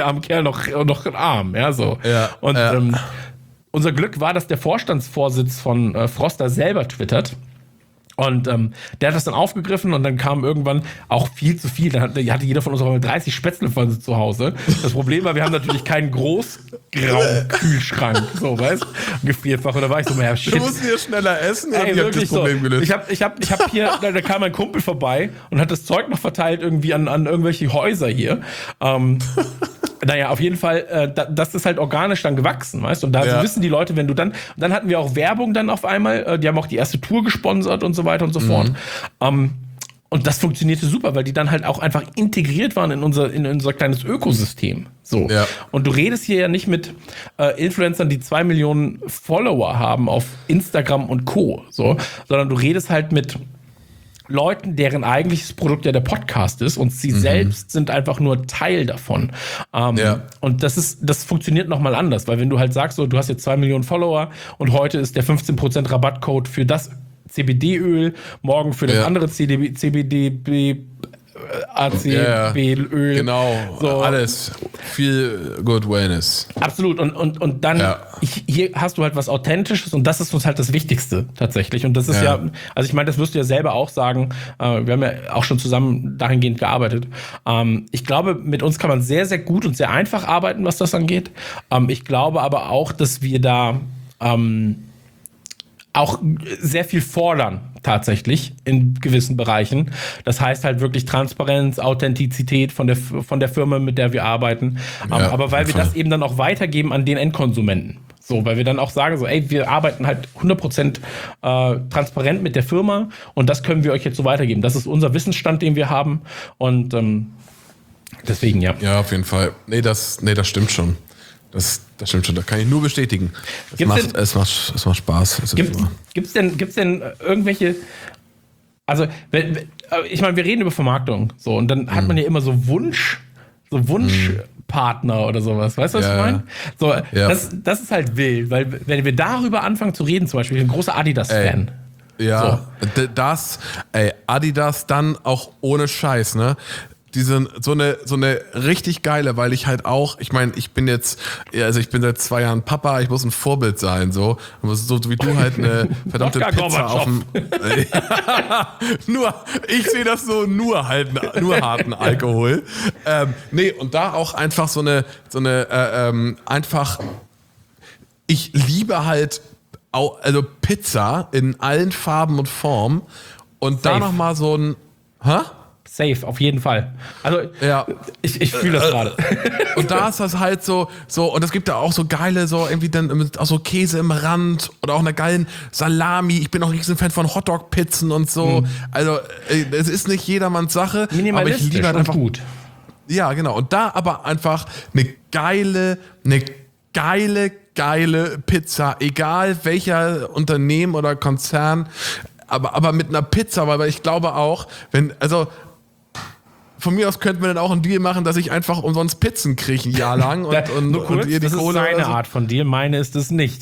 arm, so. Ja, und unser Glück war, dass der Vorstandsvorsitz von Froster selber twittert. Und der hat das dann aufgegriffen und dann kam irgendwann auch viel zu viel. Dann hatte jeder von uns auch mal 30 Spätzlepfanne zu Hause. Das Problem war, wir haben natürlich keinen Großraumkühlschrank, so, weißt du? Gefrierfach. Und da war ich so, shit. Du musst hier schneller essen und ich hab das Problem gelöst. Ich hab hier, da kam ein Kumpel vorbei und hat das Zeug noch verteilt irgendwie an irgendwelche Häuser hier. Naja, auf jeden Fall, das ist halt organisch dann gewachsen, weißt du? Und da wissen die Leute, wenn du dann hatten wir auch Werbung dann auf einmal, die haben auch die erste Tour gesponsert und so weiter und so fort. Und das funktionierte super, weil die dann halt auch einfach integriert waren in unser kleines Ökosystem. So. Ja. Und du redest hier ja nicht mit Influencern, die 2 Millionen Follower haben auf Instagram und Co., so, sondern du redest halt mit Leuten, deren eigentliches Produkt ja der Podcast ist und sie selbst sind einfach nur Teil davon. Und das funktioniert nochmal anders, weil wenn du halt sagst, so, du hast jetzt 2 Millionen Follower und heute ist der 15% Rabattcode für das CBD-Öl, morgen für das andere ACB-Öl. Genau, so. Alles. Viel Good Wellness. Absolut. Und dann, hier hast du halt was Authentisches und das ist uns halt das Wichtigste tatsächlich. Und das ist also ich meine, das wirst du ja selber auch sagen, wir haben ja auch schon zusammen dahingehend gearbeitet. Ich glaube, mit uns kann man sehr, sehr gut und sehr einfach arbeiten, was das angeht. Ich glaube aber auch, dass wir da auch sehr viel fordern, tatsächlich, in gewissen Bereichen. Das heißt halt wirklich Transparenz, Authentizität von der Firma, mit der wir arbeiten. Aber weil wir das eben dann auch weitergeben an den Endkonsumenten. So, weil wir dann auch sagen, so, ey, wir arbeiten halt 100% transparent mit der Firma und das können wir euch jetzt so weitergeben. Das ist unser Wissensstand, den wir haben und deswegen, ja. Ja, auf jeden Fall. Nee, das stimmt schon. Das stimmt schon, das kann ich nur bestätigen. Es macht Spaß. Gibt's denn irgendwelche, also ich meine, wir reden über Vermarktung so und dann hat man ja immer so Wunschpartner oder sowas, weißt du, was ich meine? So, das ist halt wild, weil wenn wir darüber anfangen zu reden, zum Beispiel, ich bin ein großer Adidas-Fan. Ja, so. Adidas dann auch ohne Scheiß, ne? So eine richtig geile, weil ich halt auch, ich meine, ich bin seit 2 Jahren Papa, ich muss ein Vorbild sein, so wie du halt eine verdammte Pizza auf dem ich sehe das so, nur harten Alkohol. Und da auch einfach so eine einfach, ich liebe halt also Pizza in allen Farben und Formen und da nochmal so ein, Safe, auf jeden Fall. Also, ich fühle das gerade. Und da ist das halt so, und es gibt da auch so geile, so irgendwie dann mit auch so Käse im Rand oder auch einer geilen Salami. Ich bin auch ein riesen Fan von Hotdog-Pizzen und so. Also, es ist nicht jedermanns Sache, aber ich liebe halt einfach gut. Ja, genau. Und da aber einfach eine geile Pizza, egal welcher Unternehmen oder Konzern, aber mit einer Pizza, weil ich glaube auch, von mir aus könnten wir dann auch einen Deal machen, dass ich einfach umsonst Pizzen kriege ein Jahr lang und ihr die das Kohle. Das ist seine Art von Deal, meine ist es nicht.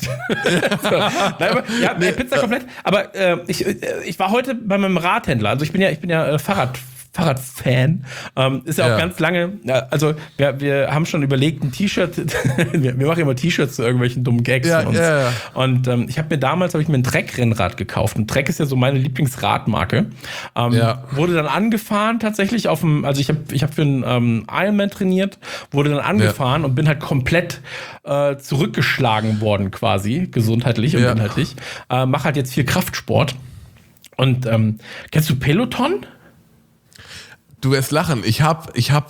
Pizza komplett. Aber ich war heute bei meinem Radhändler. Also ich bin ja Fahrradfan. Ist ja auch ganz lange, also wir haben schon überlegt, ein T-Shirt, wir machen immer T-Shirts zu irgendwelchen dummen Gags von uns. Ja. Und ich habe mir ein Trek-Rennrad gekauft. Und Trek ist ja so meine Lieblingsradmarke. Wurde dann angefahren tatsächlich also ich hab für einen Ironman trainiert, wurde dann angefahren und bin halt komplett zurückgeschlagen worden quasi, gesundheitlich und inhaltlich. Mach halt jetzt viel Kraftsport. Und kennst du Peloton? Du wirst lachen. Ich hatte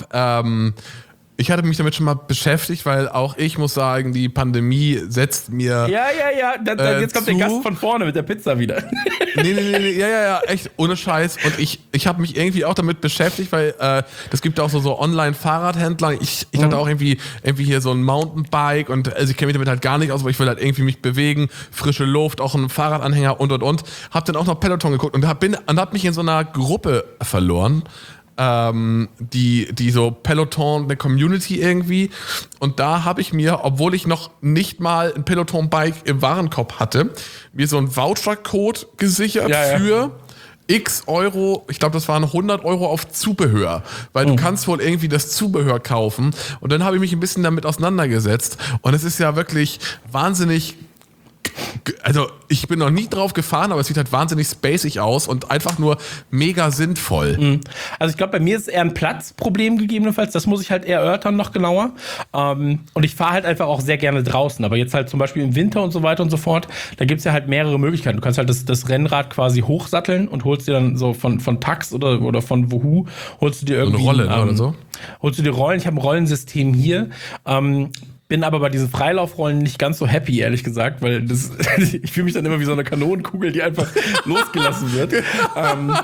mich damit schon mal beschäftigt, weil auch ich muss sagen, die Pandemie setzt mir. Ja. Jetzt kommt der Gast von vorne mit der Pizza wieder. Nee. Ja, echt, ohne Scheiß. Und ich habe mich irgendwie auch damit beschäftigt, weil das gibt auch so Online-Fahrradhändler. Ich hatte auch irgendwie hier so ein Mountainbike und also ich kenne mich damit halt gar nicht aus, aber ich will halt irgendwie mich bewegen, frische Luft, auch einen Fahrradanhänger und. Hab dann auch noch Peloton geguckt und hab mich in so einer Gruppe verloren. Die so Peloton, eine Community irgendwie. Und da habe ich mir, obwohl ich noch nicht mal ein Peloton-Bike im Warenkorb hatte, mir so einen Voucher-Code gesichert für x Euro, ich glaube, das waren 100 Euro auf Zubehör, weil du kannst wohl irgendwie das Zubehör kaufen. Und dann habe ich mich ein bisschen damit auseinandergesetzt. Und es ist ja wirklich wahnsinnig. Also ich bin noch nie drauf gefahren, aber es sieht halt wahnsinnig spacig aus und einfach nur mega sinnvoll. Also ich glaube, bei mir ist eher ein Platzproblem gegebenenfalls. Das muss ich halt eher erörtern noch genauer. Und ich fahre halt einfach auch sehr gerne draußen. Aber jetzt halt zum Beispiel im Winter und so weiter und so fort, da gibt es ja halt mehrere Möglichkeiten. Du kannst halt das Rennrad quasi hochsatteln und holst dir dann so von Tax oder von Woohoo, holst du dir irgendwie so eine Rolle oder so? Holst du dir Rollen. Ich habe ein Rollensystem hier. Bin aber bei diesen Freilaufrollen nicht ganz so happy, ehrlich gesagt, weil ich fühle mich dann immer wie so eine Kanonenkugel, die einfach losgelassen wird.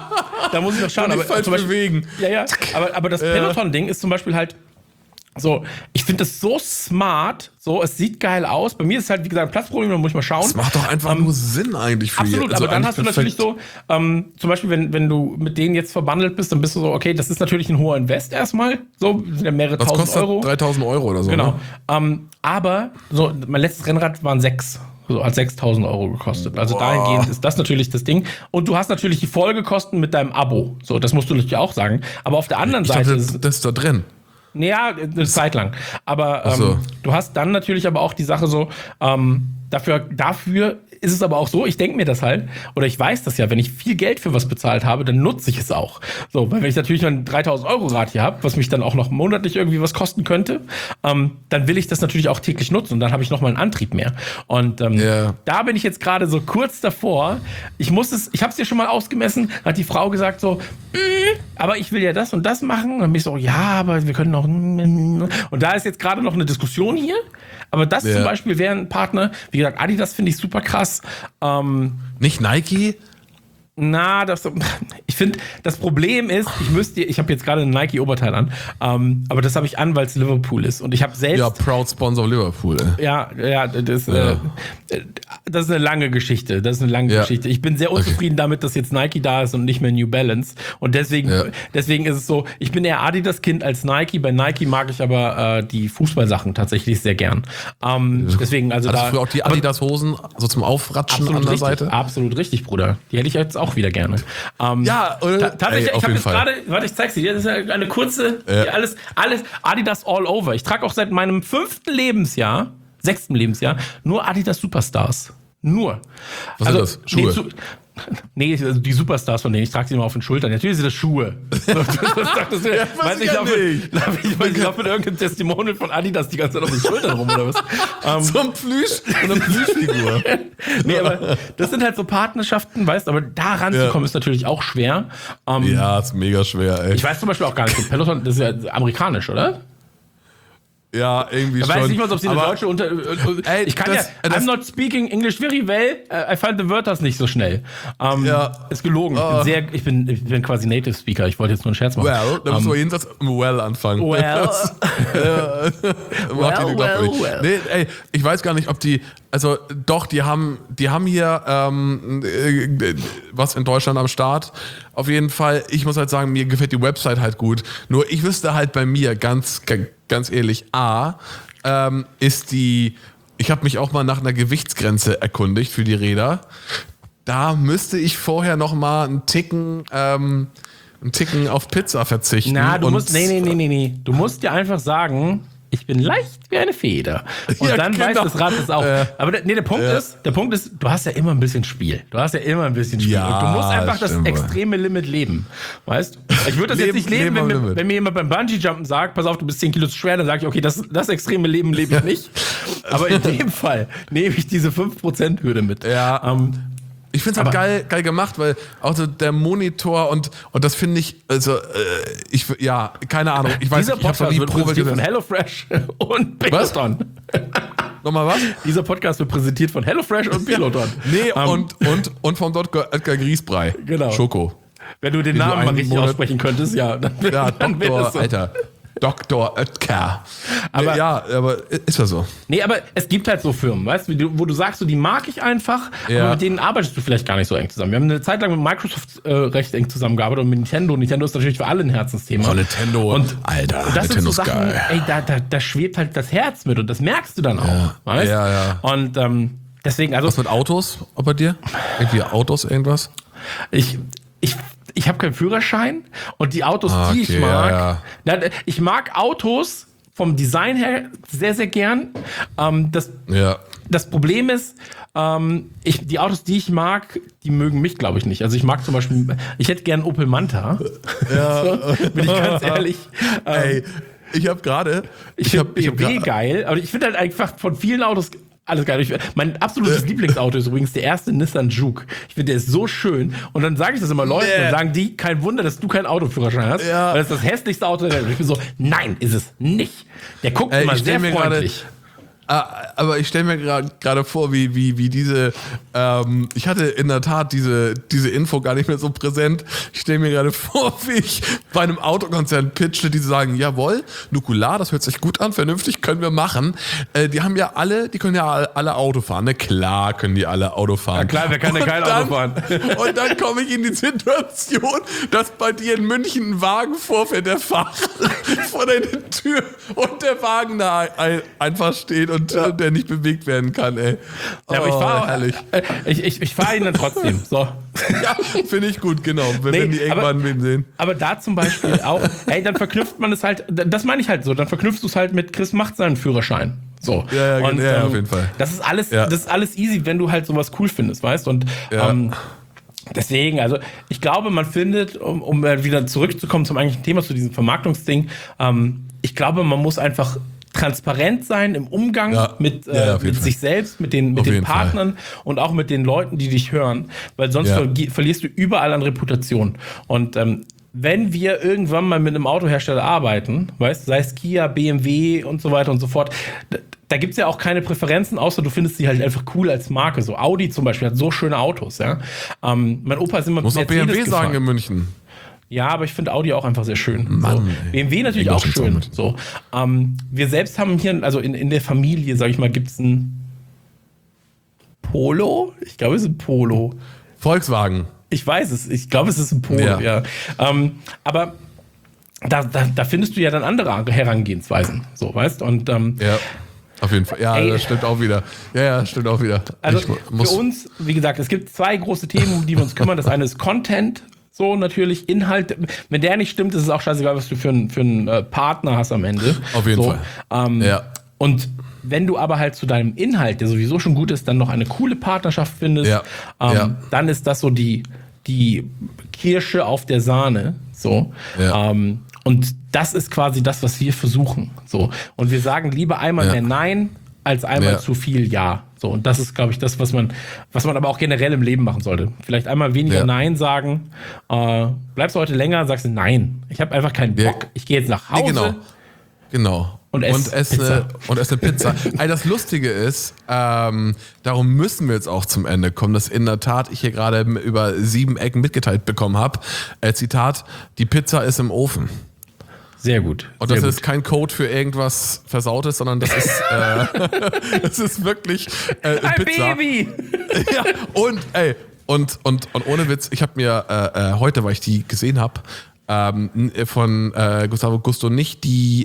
Da muss ich noch schauen. Aber falsch bewegen. Ja. Aber das Peloton-Ding ist zum Beispiel halt so, ich finde das so smart, so, es sieht geil aus. Bei mir ist es halt, wie gesagt, ein Platzproblem, da muss ich mal schauen. Das macht doch einfach nur Sinn eigentlich für absolut, aber dann hast du natürlich so, zum Beispiel, wenn du mit denen jetzt verbandelt bist, dann bist du so, okay, das ist natürlich ein hoher Invest erstmal, so, sind ja mehrere tausend Euro. 3.000 Euro oder so. Genau. Ne? Aber so, mein letztes Rennrad waren 6. So hat 6.000 Euro gekostet. Also dahingehend ist das natürlich das Ding. Und du hast natürlich die Folgekosten mit deinem Abo. So, das musst du natürlich auch sagen. Aber auf der anderen Seite das ist da drin. Ja, eine Zeit lang. Aber so. Du hast dann natürlich aber auch die Sache so, dafür ist es aber auch so, ich denke mir das halt, oder ich weiß das ja, wenn ich viel Geld für was bezahlt habe, dann nutze ich es auch. So, weil wenn ich natürlich ein 3.000 Euro Rad hier habe, was mich dann auch noch monatlich irgendwie was kosten könnte, dann will ich das natürlich auch täglich nutzen und dann habe ich nochmal einen Antrieb mehr. Und da bin ich jetzt gerade so kurz davor. Ich habe es dir schon mal ausgemessen, hat die Frau gesagt so, aber ich will ja das und das machen. Und dann bin ich so, ja, aber wir können noch. Und da ist jetzt gerade noch eine Diskussion hier. Aber das zum Beispiel wäre ein Partner, wie gesagt, Adidas finde ich super krass. Nicht Nike? Na, ich finde, das Problem ist, ich habe jetzt gerade ein Nike-Oberteil an, aber das habe ich an, weil es Liverpool ist. Und ich habe selbst. Ja, Proud Sponsor Liverpool. Ja, das ist eine lange Geschichte. Geschichte. Ich bin sehr unzufrieden damit, dass jetzt Nike da ist und nicht mehr New Balance. Und deswegen ist es so, ich bin eher Adidas-Kind als Nike. Bei Nike mag ich aber die Fußballsachen tatsächlich sehr gern. Deswegen, also da. Früher auch die Adidas-Hosen, so zum Aufratschen an der Seite? Absolut richtig, Bruder. Die hätte ich jetzt auch wieder gerne. Tatsächlich, ich habe jetzt gerade, warte, ich zeig's dir, das ist eine kurze, alles Adidas all over. Ich trage auch seit meinem 6. Lebensjahr, nur Adidas Superstars. Nur. Was sind das? Schuhe? Nee, also die Superstars von denen, ich trage sie immer auf den Schultern. Natürlich sind das Schuhe. Weiß ich laufe mit irgendeinem Testimonial von Adidas die ganze Zeit auf den Schultern rum oder was? So eine Plüschfigur. Nee, aber das sind halt so Partnerschaften, weißt du, aber da ranzukommen ist natürlich auch schwer. Ist mega schwer, ey. Ich weiß zum Beispiel auch gar nicht, Peloton, das ist ja amerikanisch, oder? Ja, irgendwie schon. Ich weiß nicht mal, ob sie eine deutsche ich kann I'm not speaking English very well. I find the Wörter nicht so schnell. Ist gelogen. Ich bin quasi Native Speaker. Ich wollte jetzt nur einen Scherz machen. Well, da müssen wir jedenfalls anfangen. Well. Nee, ey, ich weiß gar nicht, ob die, also doch, die haben hier was in Deutschland am Start. Auf jeden Fall, ich muss halt sagen, mir gefällt die Website halt gut. Nur ich wüsste halt bei mir ganz ehrlich, ich habe mich auch mal nach einer Gewichtsgrenze erkundigt für die Räder. Da müsste ich vorher noch mal einen Ticken auf Pizza verzichten. Na, du musst dir einfach sagen, ich bin leicht wie eine Feder. Und dann weiß das Rad es auch. Aber der Punkt ist, du hast ja immer ein bisschen Spiel. Ja, und du musst einfach das extreme Limit leben. Weißt du? Ich würde das jetzt nicht leben, wenn mir jemand beim Bungee-Jumpen sagt, pass auf, du bist 10 Kilo zu schwer, dann sage ich, okay, das extreme Leben lebe ich nicht. Aber in dem Fall nehme ich diese 5%-Hürde mit. Ja. Ich finde es halt geil gemacht, weil auch so der Monitor und das finde ich, also keine Ahnung. Ich weiß, ich habe noch nie Probe von HelloFresh und Peloton. Nochmal was? Dieser Podcast wird präsentiert von HelloFresh und Peloton. Nee, und vom Dr. Edgar Griesbrei. Genau. Schoko. Wenn du den Namen mal richtig aussprechen könntest, dann Doktor, so. Alter. Dr. Oetker. Aber ist ja so. Nee, aber es gibt halt so Firmen, weißt du, wo du sagst, so, die mag ich einfach, aber mit denen arbeitest du vielleicht gar nicht so eng zusammen. Wir haben eine Zeit lang mit Microsoft recht eng zusammengearbeitet und mit Nintendo. Nintendo ist natürlich für alle ein Herzensthema. Oh, Nintendo. Alter, und das Nintendo sind so Sachen, geil. Ey, da schwebt halt das Herz mit und das merkst du dann auch. Weißt? Ja. Und deswegen, also. Was mit Autos bei dir? Irgendwie Autos, irgendwas? Ich habe keinen Führerschein und die Autos, die ich mag, ich mag Autos vom Design her sehr, sehr gern. Das Problem ist, die Autos, die ich mag, die mögen mich, glaube ich, nicht. Also ich mag zum Beispiel, ich hätte gern einen Opel Manta. So, bin ich ganz ehrlich. Ey, ich habe gerade... Ich finde BMW geil, aber ich finde halt einfach von vielen Autos... Alles geil. Mein absolutes Lieblingsauto ist übrigens der erste Nissan Juke. Ich finde, der ist so schön. Und dann sage ich das immer Leuten und sagen die, kein Wunder, dass du keinen Autoführerschein hast. Ja. Weil das ist das hässlichste Auto der Welt. Und ich bin so, nein, ist es nicht. Der guckt immer sehr freundlich. Aber ich stelle mir gerade vor, wie diese, ich hatte in der Tat diese Info gar nicht mehr so präsent. Ich stelle mir gerade vor, wie ich bei einem Autokonzern pitche, die sagen, jawohl, Nukular, das hört sich gut an, vernünftig, können wir machen. Die können ja alle Auto fahren, ne? Klar können die alle Auto fahren. Ja klar, wer kann denn kein Auto fahren? Und dann komme ich in die Situation, dass bei dir in München ein Wagen vorfährt, der Fahrer vor deiner Tür und der Wagen da einfach steht und der nicht bewegt werden kann, ey. Ja, aber ich fahre ihn dann trotzdem. So. Ja, finde ich gut, genau. Wenn die irgendwann mit sehen. Aber da zum Beispiel auch, dann verknüpft man es halt, das meine ich halt so, dann verknüpfst du es halt mit Chris macht seinen Führerschein. So. Ja, auf jeden Fall. Das ist alles easy, wenn du halt sowas cool findest, weißt? Und deswegen, also ich glaube, man findet, um wieder zurückzukommen zum eigentlichen Thema, zu diesem Vermarktungsding, ich glaube, man muss einfach transparent sein im Umgang mit sich selbst, mit den Partnern und auch mit den Leuten, die dich hören, weil sonst verlierst du überall an Reputation. Und wenn wir irgendwann mal mit einem Autohersteller arbeiten, weißt, sei es Kia, BMW und so weiter und so fort, da gibt es ja auch keine Präferenzen, außer du findest sie halt einfach cool als Marke. So Audi zum Beispiel hat so schöne Autos. Ja? Mein Opa ist immer muss auch BMW gefahren. sagen in München. Ja, aber ich finde Audi auch einfach sehr schön. Mann, so. BMW natürlich auch schön. So. Wir selbst haben hier, also in der Familie, sag ich mal, gibt es ein Polo. Ich glaube, es ist ein Polo. Volkswagen. Ich weiß es. Ich glaube, es ist ein Polo, ja. Aber da findest du ja dann andere Herangehensweisen. So, weißt du? Und ja. Auf jeden Fall. Ja, das stimmt auch wieder. Ja, stimmt auch wieder. Also für uns, wie gesagt, es gibt 2 große Themen, um die wir uns kümmern. Das eine ist Content. So, natürlich Inhalt. Wenn der nicht stimmt, ist es auch scheißegal, was du für einen Partner hast am Ende. Auf jeden Fall. Und wenn du aber halt zu deinem Inhalt, der sowieso schon gut ist, dann noch eine coole Partnerschaft findest, dann ist das so die Kirsche auf der Sahne. So. Ja. Und das ist quasi das, was wir versuchen. So. Und wir sagen lieber einmal mehr Nein, als einmal zu viel Ja. So, und das ist, glaube ich, das, was man aber auch generell im Leben machen sollte. Vielleicht einmal weniger Nein sagen. Bleibst du heute länger, sagst du Nein. Ich habe einfach keinen Bock. Ich gehe jetzt nach Hause. Genau. Und esse eine Pizza. Das Lustige ist, darum müssen wir jetzt auch zum Ende kommen, dass in der Tat ich hier gerade über 7 Ecken mitgeteilt bekommen habe. Zitat, die Pizza ist im Ofen. Sehr gut. Und das ist kein Code für irgendwas Versautes, sondern das ist, das ist wirklich ein Pizza. Baby! Ja, und ohne Witz, ich habe mir heute, weil ich die gesehen habe, von Gustavo Gusto nicht die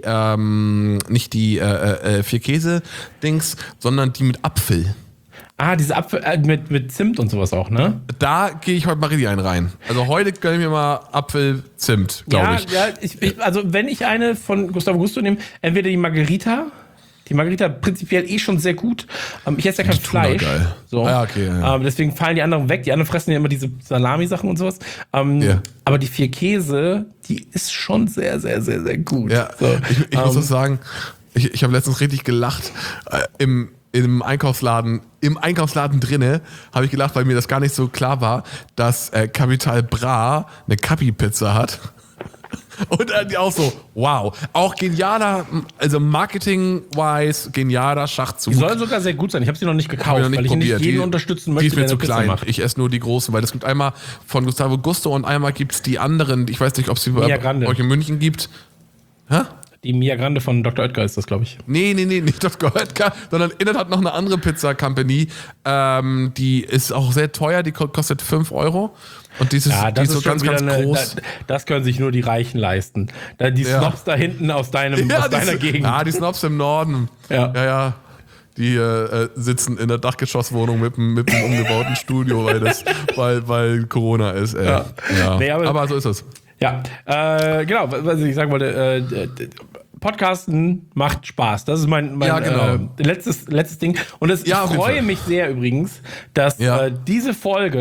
4-Käse-Dings, sondern die mit Apfel. Diese Apfel mit Zimt und sowas auch, ne? Da gehe ich heute mal richtig rein. Also heute gönne ich mir mal Apfel-Zimt, glaube ich. Ja, also wenn ich eine von Gustavo Gusto nehme, entweder die Margherita. Die Margherita prinzipiell schon sehr gut. Ich esse ja kein Fleisch. Geil. So. Okay. Ja. Deswegen fallen die anderen weg. Die anderen fressen ja immer diese Salami-Sachen und sowas. Aber die 4 Käse, die ist schon sehr, sehr, sehr, sehr gut. Ja. So. Ich muss das sagen, ich habe letztens richtig gelacht. Im Einkaufsladen drinne habe ich gelacht, weil mir das gar nicht so klar war, dass Capital Bra eine Capi-Pizza hat. Und die auch so, wow. Auch genialer, also marketing-wise, genialer Schachzug. Die soll sogar sehr gut sein. Ich habe sie noch nicht gekauft, weil ich nicht jeden unterstützen möchte, die ist mir zu klein. Macht. Ich esse nur die großen, weil es gibt einmal von Gustavo Gusto und einmal gibt es die anderen. Ich weiß nicht, ob es sie bei euch in München gibt. Hä? Die Mia Grande von Dr. Oetker ist das, glaube ich. Nee, nicht Dr. Oetker, sondern Innet hat noch eine andere Pizza-Company. Die ist auch sehr teuer, die kostet 5 €. Und die ist so ganz groß. Das können sich nur die Reichen leisten. Die Snobs da hinten aus deiner Gegend. Ja, die Snobs im Norden. Ja. Die sitzen in der Dachgeschosswohnung mit einem umgebauten Studio, weil Corona ist. Ja. Nee, aber so ist es. Ja, genau, was ich sagen wollte, Podcasten macht Spaß. Das ist mein letztes Ding. Und ich freue mich sehr übrigens, dass diese Folge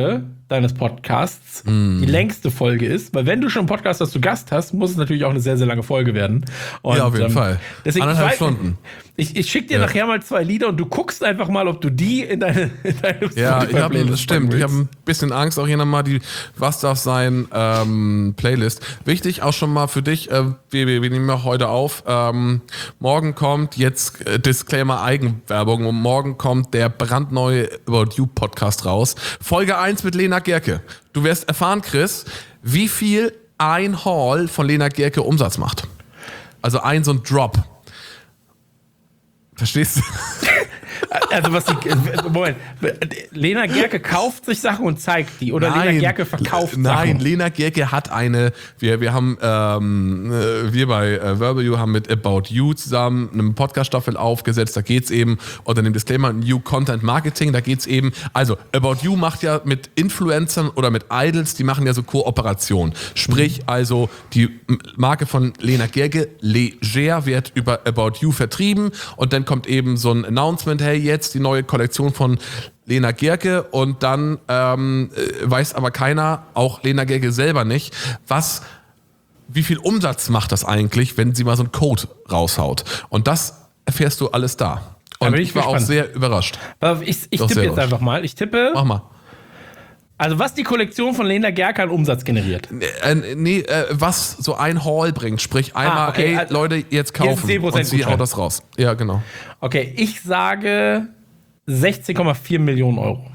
deines Podcasts die längste Folge ist, weil wenn du schon einen Podcast, das du Gast hast, muss es natürlich auch eine sehr, sehr lange Folge werden. Und, ja, auf jeden Fall. Deswegen 1,5 Stunden. Ich schicke dir nachher mal 2 Lieder und du guckst einfach mal, ob du die in deine Ja, das stimmt. Ich habe ein bisschen Angst, auch hier nochmal die Was darf sein Playlist. Wichtig auch schon mal für dich, wir nehmen ja heute auf, morgen kommt jetzt Disclaimer Eigenwerbung und morgen kommt der brandneue About You Podcast raus. Folge 1 mit Lena Gerke. Du wirst erfahren, Chris, wie viel ein Haul von Lena Gerke Umsatz macht. Also so ein Drop. Verstehst du? Also Moment, Lena Gerke kauft sich Sachen und zeigt die oder Lena Gerke verkauft Sachen? Nein, Lena Gerke hat wir haben, wir bei Verbal You haben mit About You zusammen eine Podcast-Staffel aufgesetzt, da geht's eben, unter dem Disclaimer New Content Marketing, da geht's eben, also About You macht ja mit Influencern oder mit Idols, die machen ja so Kooperation. Sprich, also die Marke von Lena Gerke, Leger, wird über About You vertrieben und dann kommt eben so ein Announcement, hey, jetzt die neue Kollektion von Lena Gerke und dann weiß aber keiner, auch Lena Gerke selber nicht, wie viel Umsatz macht das eigentlich, wenn sie mal so einen Code raushaut. Und das erfährst du alles da. Und ich war auch sehr überrascht. Ich tippe jetzt einfach mal. Mach mal. Also was die Kollektion von Lena Gerke an Umsatz generiert? Was so ein Haul bringt. Sprich einmal, okay, also Leute, jetzt kaufen. Hier und sie haut das raus. Ja, genau. Okay, ich sage 16,4 Millionen Euro.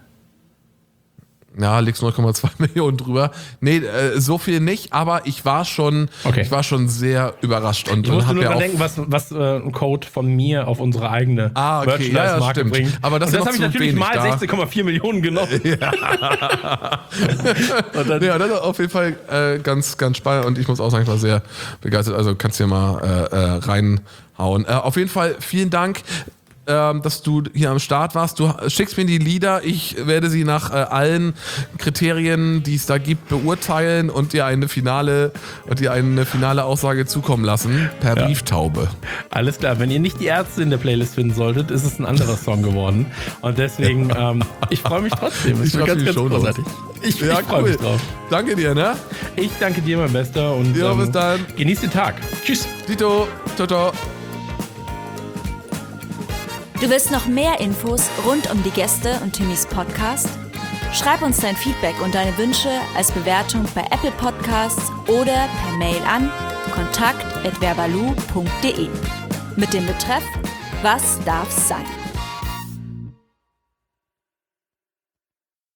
Ja, liegst 0,2 Millionen drüber. Nee, so viel nicht, aber ich war schon sehr überrascht. Und ich musste nur ja mal denken, was ein Code von mir auf unsere eigene Merchandise-Marke bringt. Aber das habe ich natürlich mal 16,4 Millionen genommen. Ja. Ja, das ist auf jeden Fall ganz, ganz spannend und ich muss auch sagen, ich war sehr begeistert. Also kannst du hier mal reinhauen. Auf jeden Fall vielen Dank, dass du hier am Start warst. Du schickst mir die Lieder, ich werde sie nach allen Kriterien, die es da gibt, beurteilen und dir eine finale Aussage zukommen lassen per Brieftaube. Alles klar, wenn ihr nicht die Ärzte in der Playlist finden solltet, ist es ein anderer Song geworden und deswegen, ich freue mich trotzdem. Ich ganz großartig. Ich freue mich drauf. Danke dir, ne? Ich danke dir, mein Bester, und bis dann. Genieß den Tag. Tschüss. Dito. Ciao, ciao. Du willst noch mehr Infos rund um die Gäste und Timmys Podcast? Schreib uns dein Feedback und deine Wünsche als Bewertung bei Apple Podcasts oder per Mail an kontakt@verbalu.de mit dem Betreff Was darf's sein?